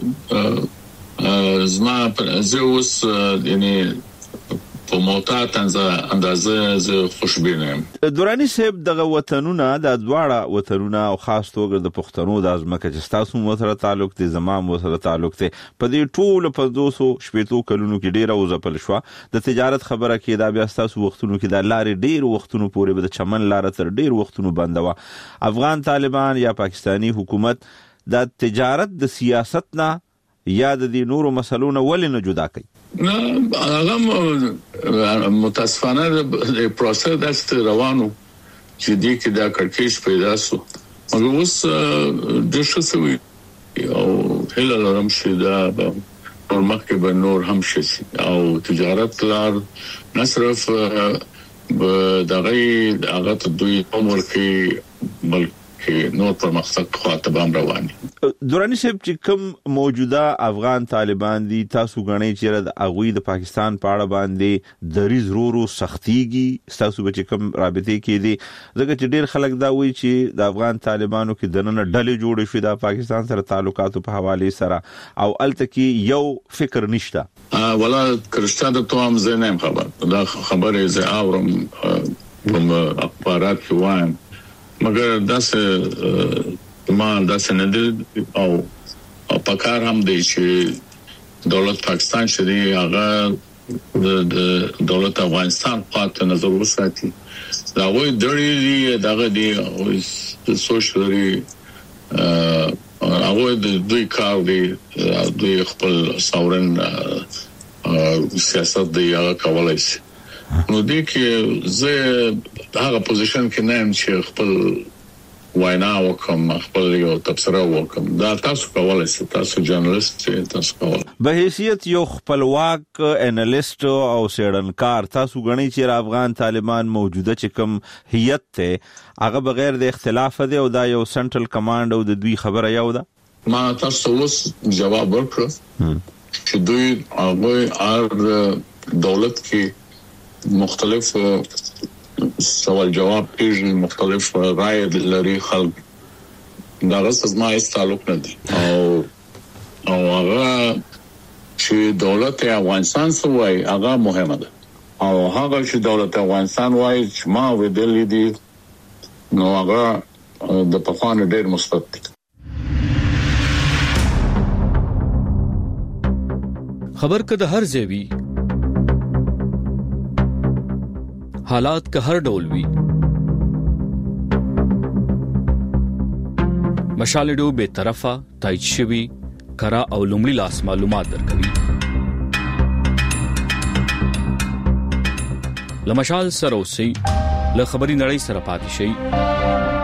خو زما زه اوس یعنی په موتا اندازه زه خوشبینه یم. دورانی صاحب دغه وطنونه د دواړه وطنونه او خاص توګه د پښتنو د ازمکه چې تاسو مو سره تعلق دي زمام مو سره تعلق دي په دې ټول په 200 کلونو کې ډیره وزپل شو د تجارت خبره کې دا بیا تاسو وختونو کې د لارې ډیر وختونو پورې به د چمن لار تر ډیر وختونو بندوا افغان طالبان یا پاکستانی حکومت د تجارت د سیاست نه یا د نورو مسلونو ولې نه جدا کوي؟ نه هغه متاسفانه د پروسس د روانو چې دې کې دا کړکېچ پیدا شو مګر اوس د شوسوي او هله لرم چې دا پرمختګ به نور هم شي او تجارت لار نه صرف دغه هغه ته دوی عمر کې بلکې نور پرمختګ خواته بام رواني. دورانی صاحب چې کوم موجوده افغان طالبان دي تاسو غنئ چې د اغوی د پاکستان په اړه باندې دریز رورو سختيږي تاسو به کوم رابطې کې دي ځکه چې ډیر خلک دا وایي چې د افغان طالبانو کې دنه ډلې جوړې شوې د پاکستان سره تعلقاتو په حواله سره او الته کې یو فکر نشته ولا کرشته د توام زنه خبر دا خبره زه اورم کوم اخبارات کې وایم مگر داسې ما داسې نه دي او پکار هم دی چې دولت پاکستان چې دی هغه د دولت افغانستان خاطر نظر وساتي دا وایي دړي دغه دی او سوشلري هغه د دوی کار دی دوی خپل ساورن سیاست دی هغه کولای شي نو دې کې زه هغه پوزیشن کې نه يم چې خپل وینا وکم خپل یو تبصره وکم دا تاسو کولای شئ تاسو جرنالست تاسو کولای به حیثیت یو خپلواک انالیست او سیړنکار تاسو غنئ چې افغان طالبان موجوده چې کوم هیئت ته هغه بغیر د اختلاف دی او دا یو سنټرل کمانډ او د دوی خبره یو ده ما تاسو اوس جواب ورکړ چې دوی هغه دولت کې مختلف سوال جواب پیژني، مختلف رائے لري خلک، دا غوښتنه ما هیڅ تعلق نه دي او هغه چې دولت افغانستان سوای هغه مهمه ده او هغه چې دولت افغانستان وای چې ما ودلې دي نو هغه د پخوانو ډېر مثبت دي. خبر کده هر ځای حالات که هر ډول وي، مشالډو به طرفه تایید شوی کرا او لومړی لاس معلومات درکوي. لمشال سره اوسئ، له خبري نړۍ سره پاتې شئ.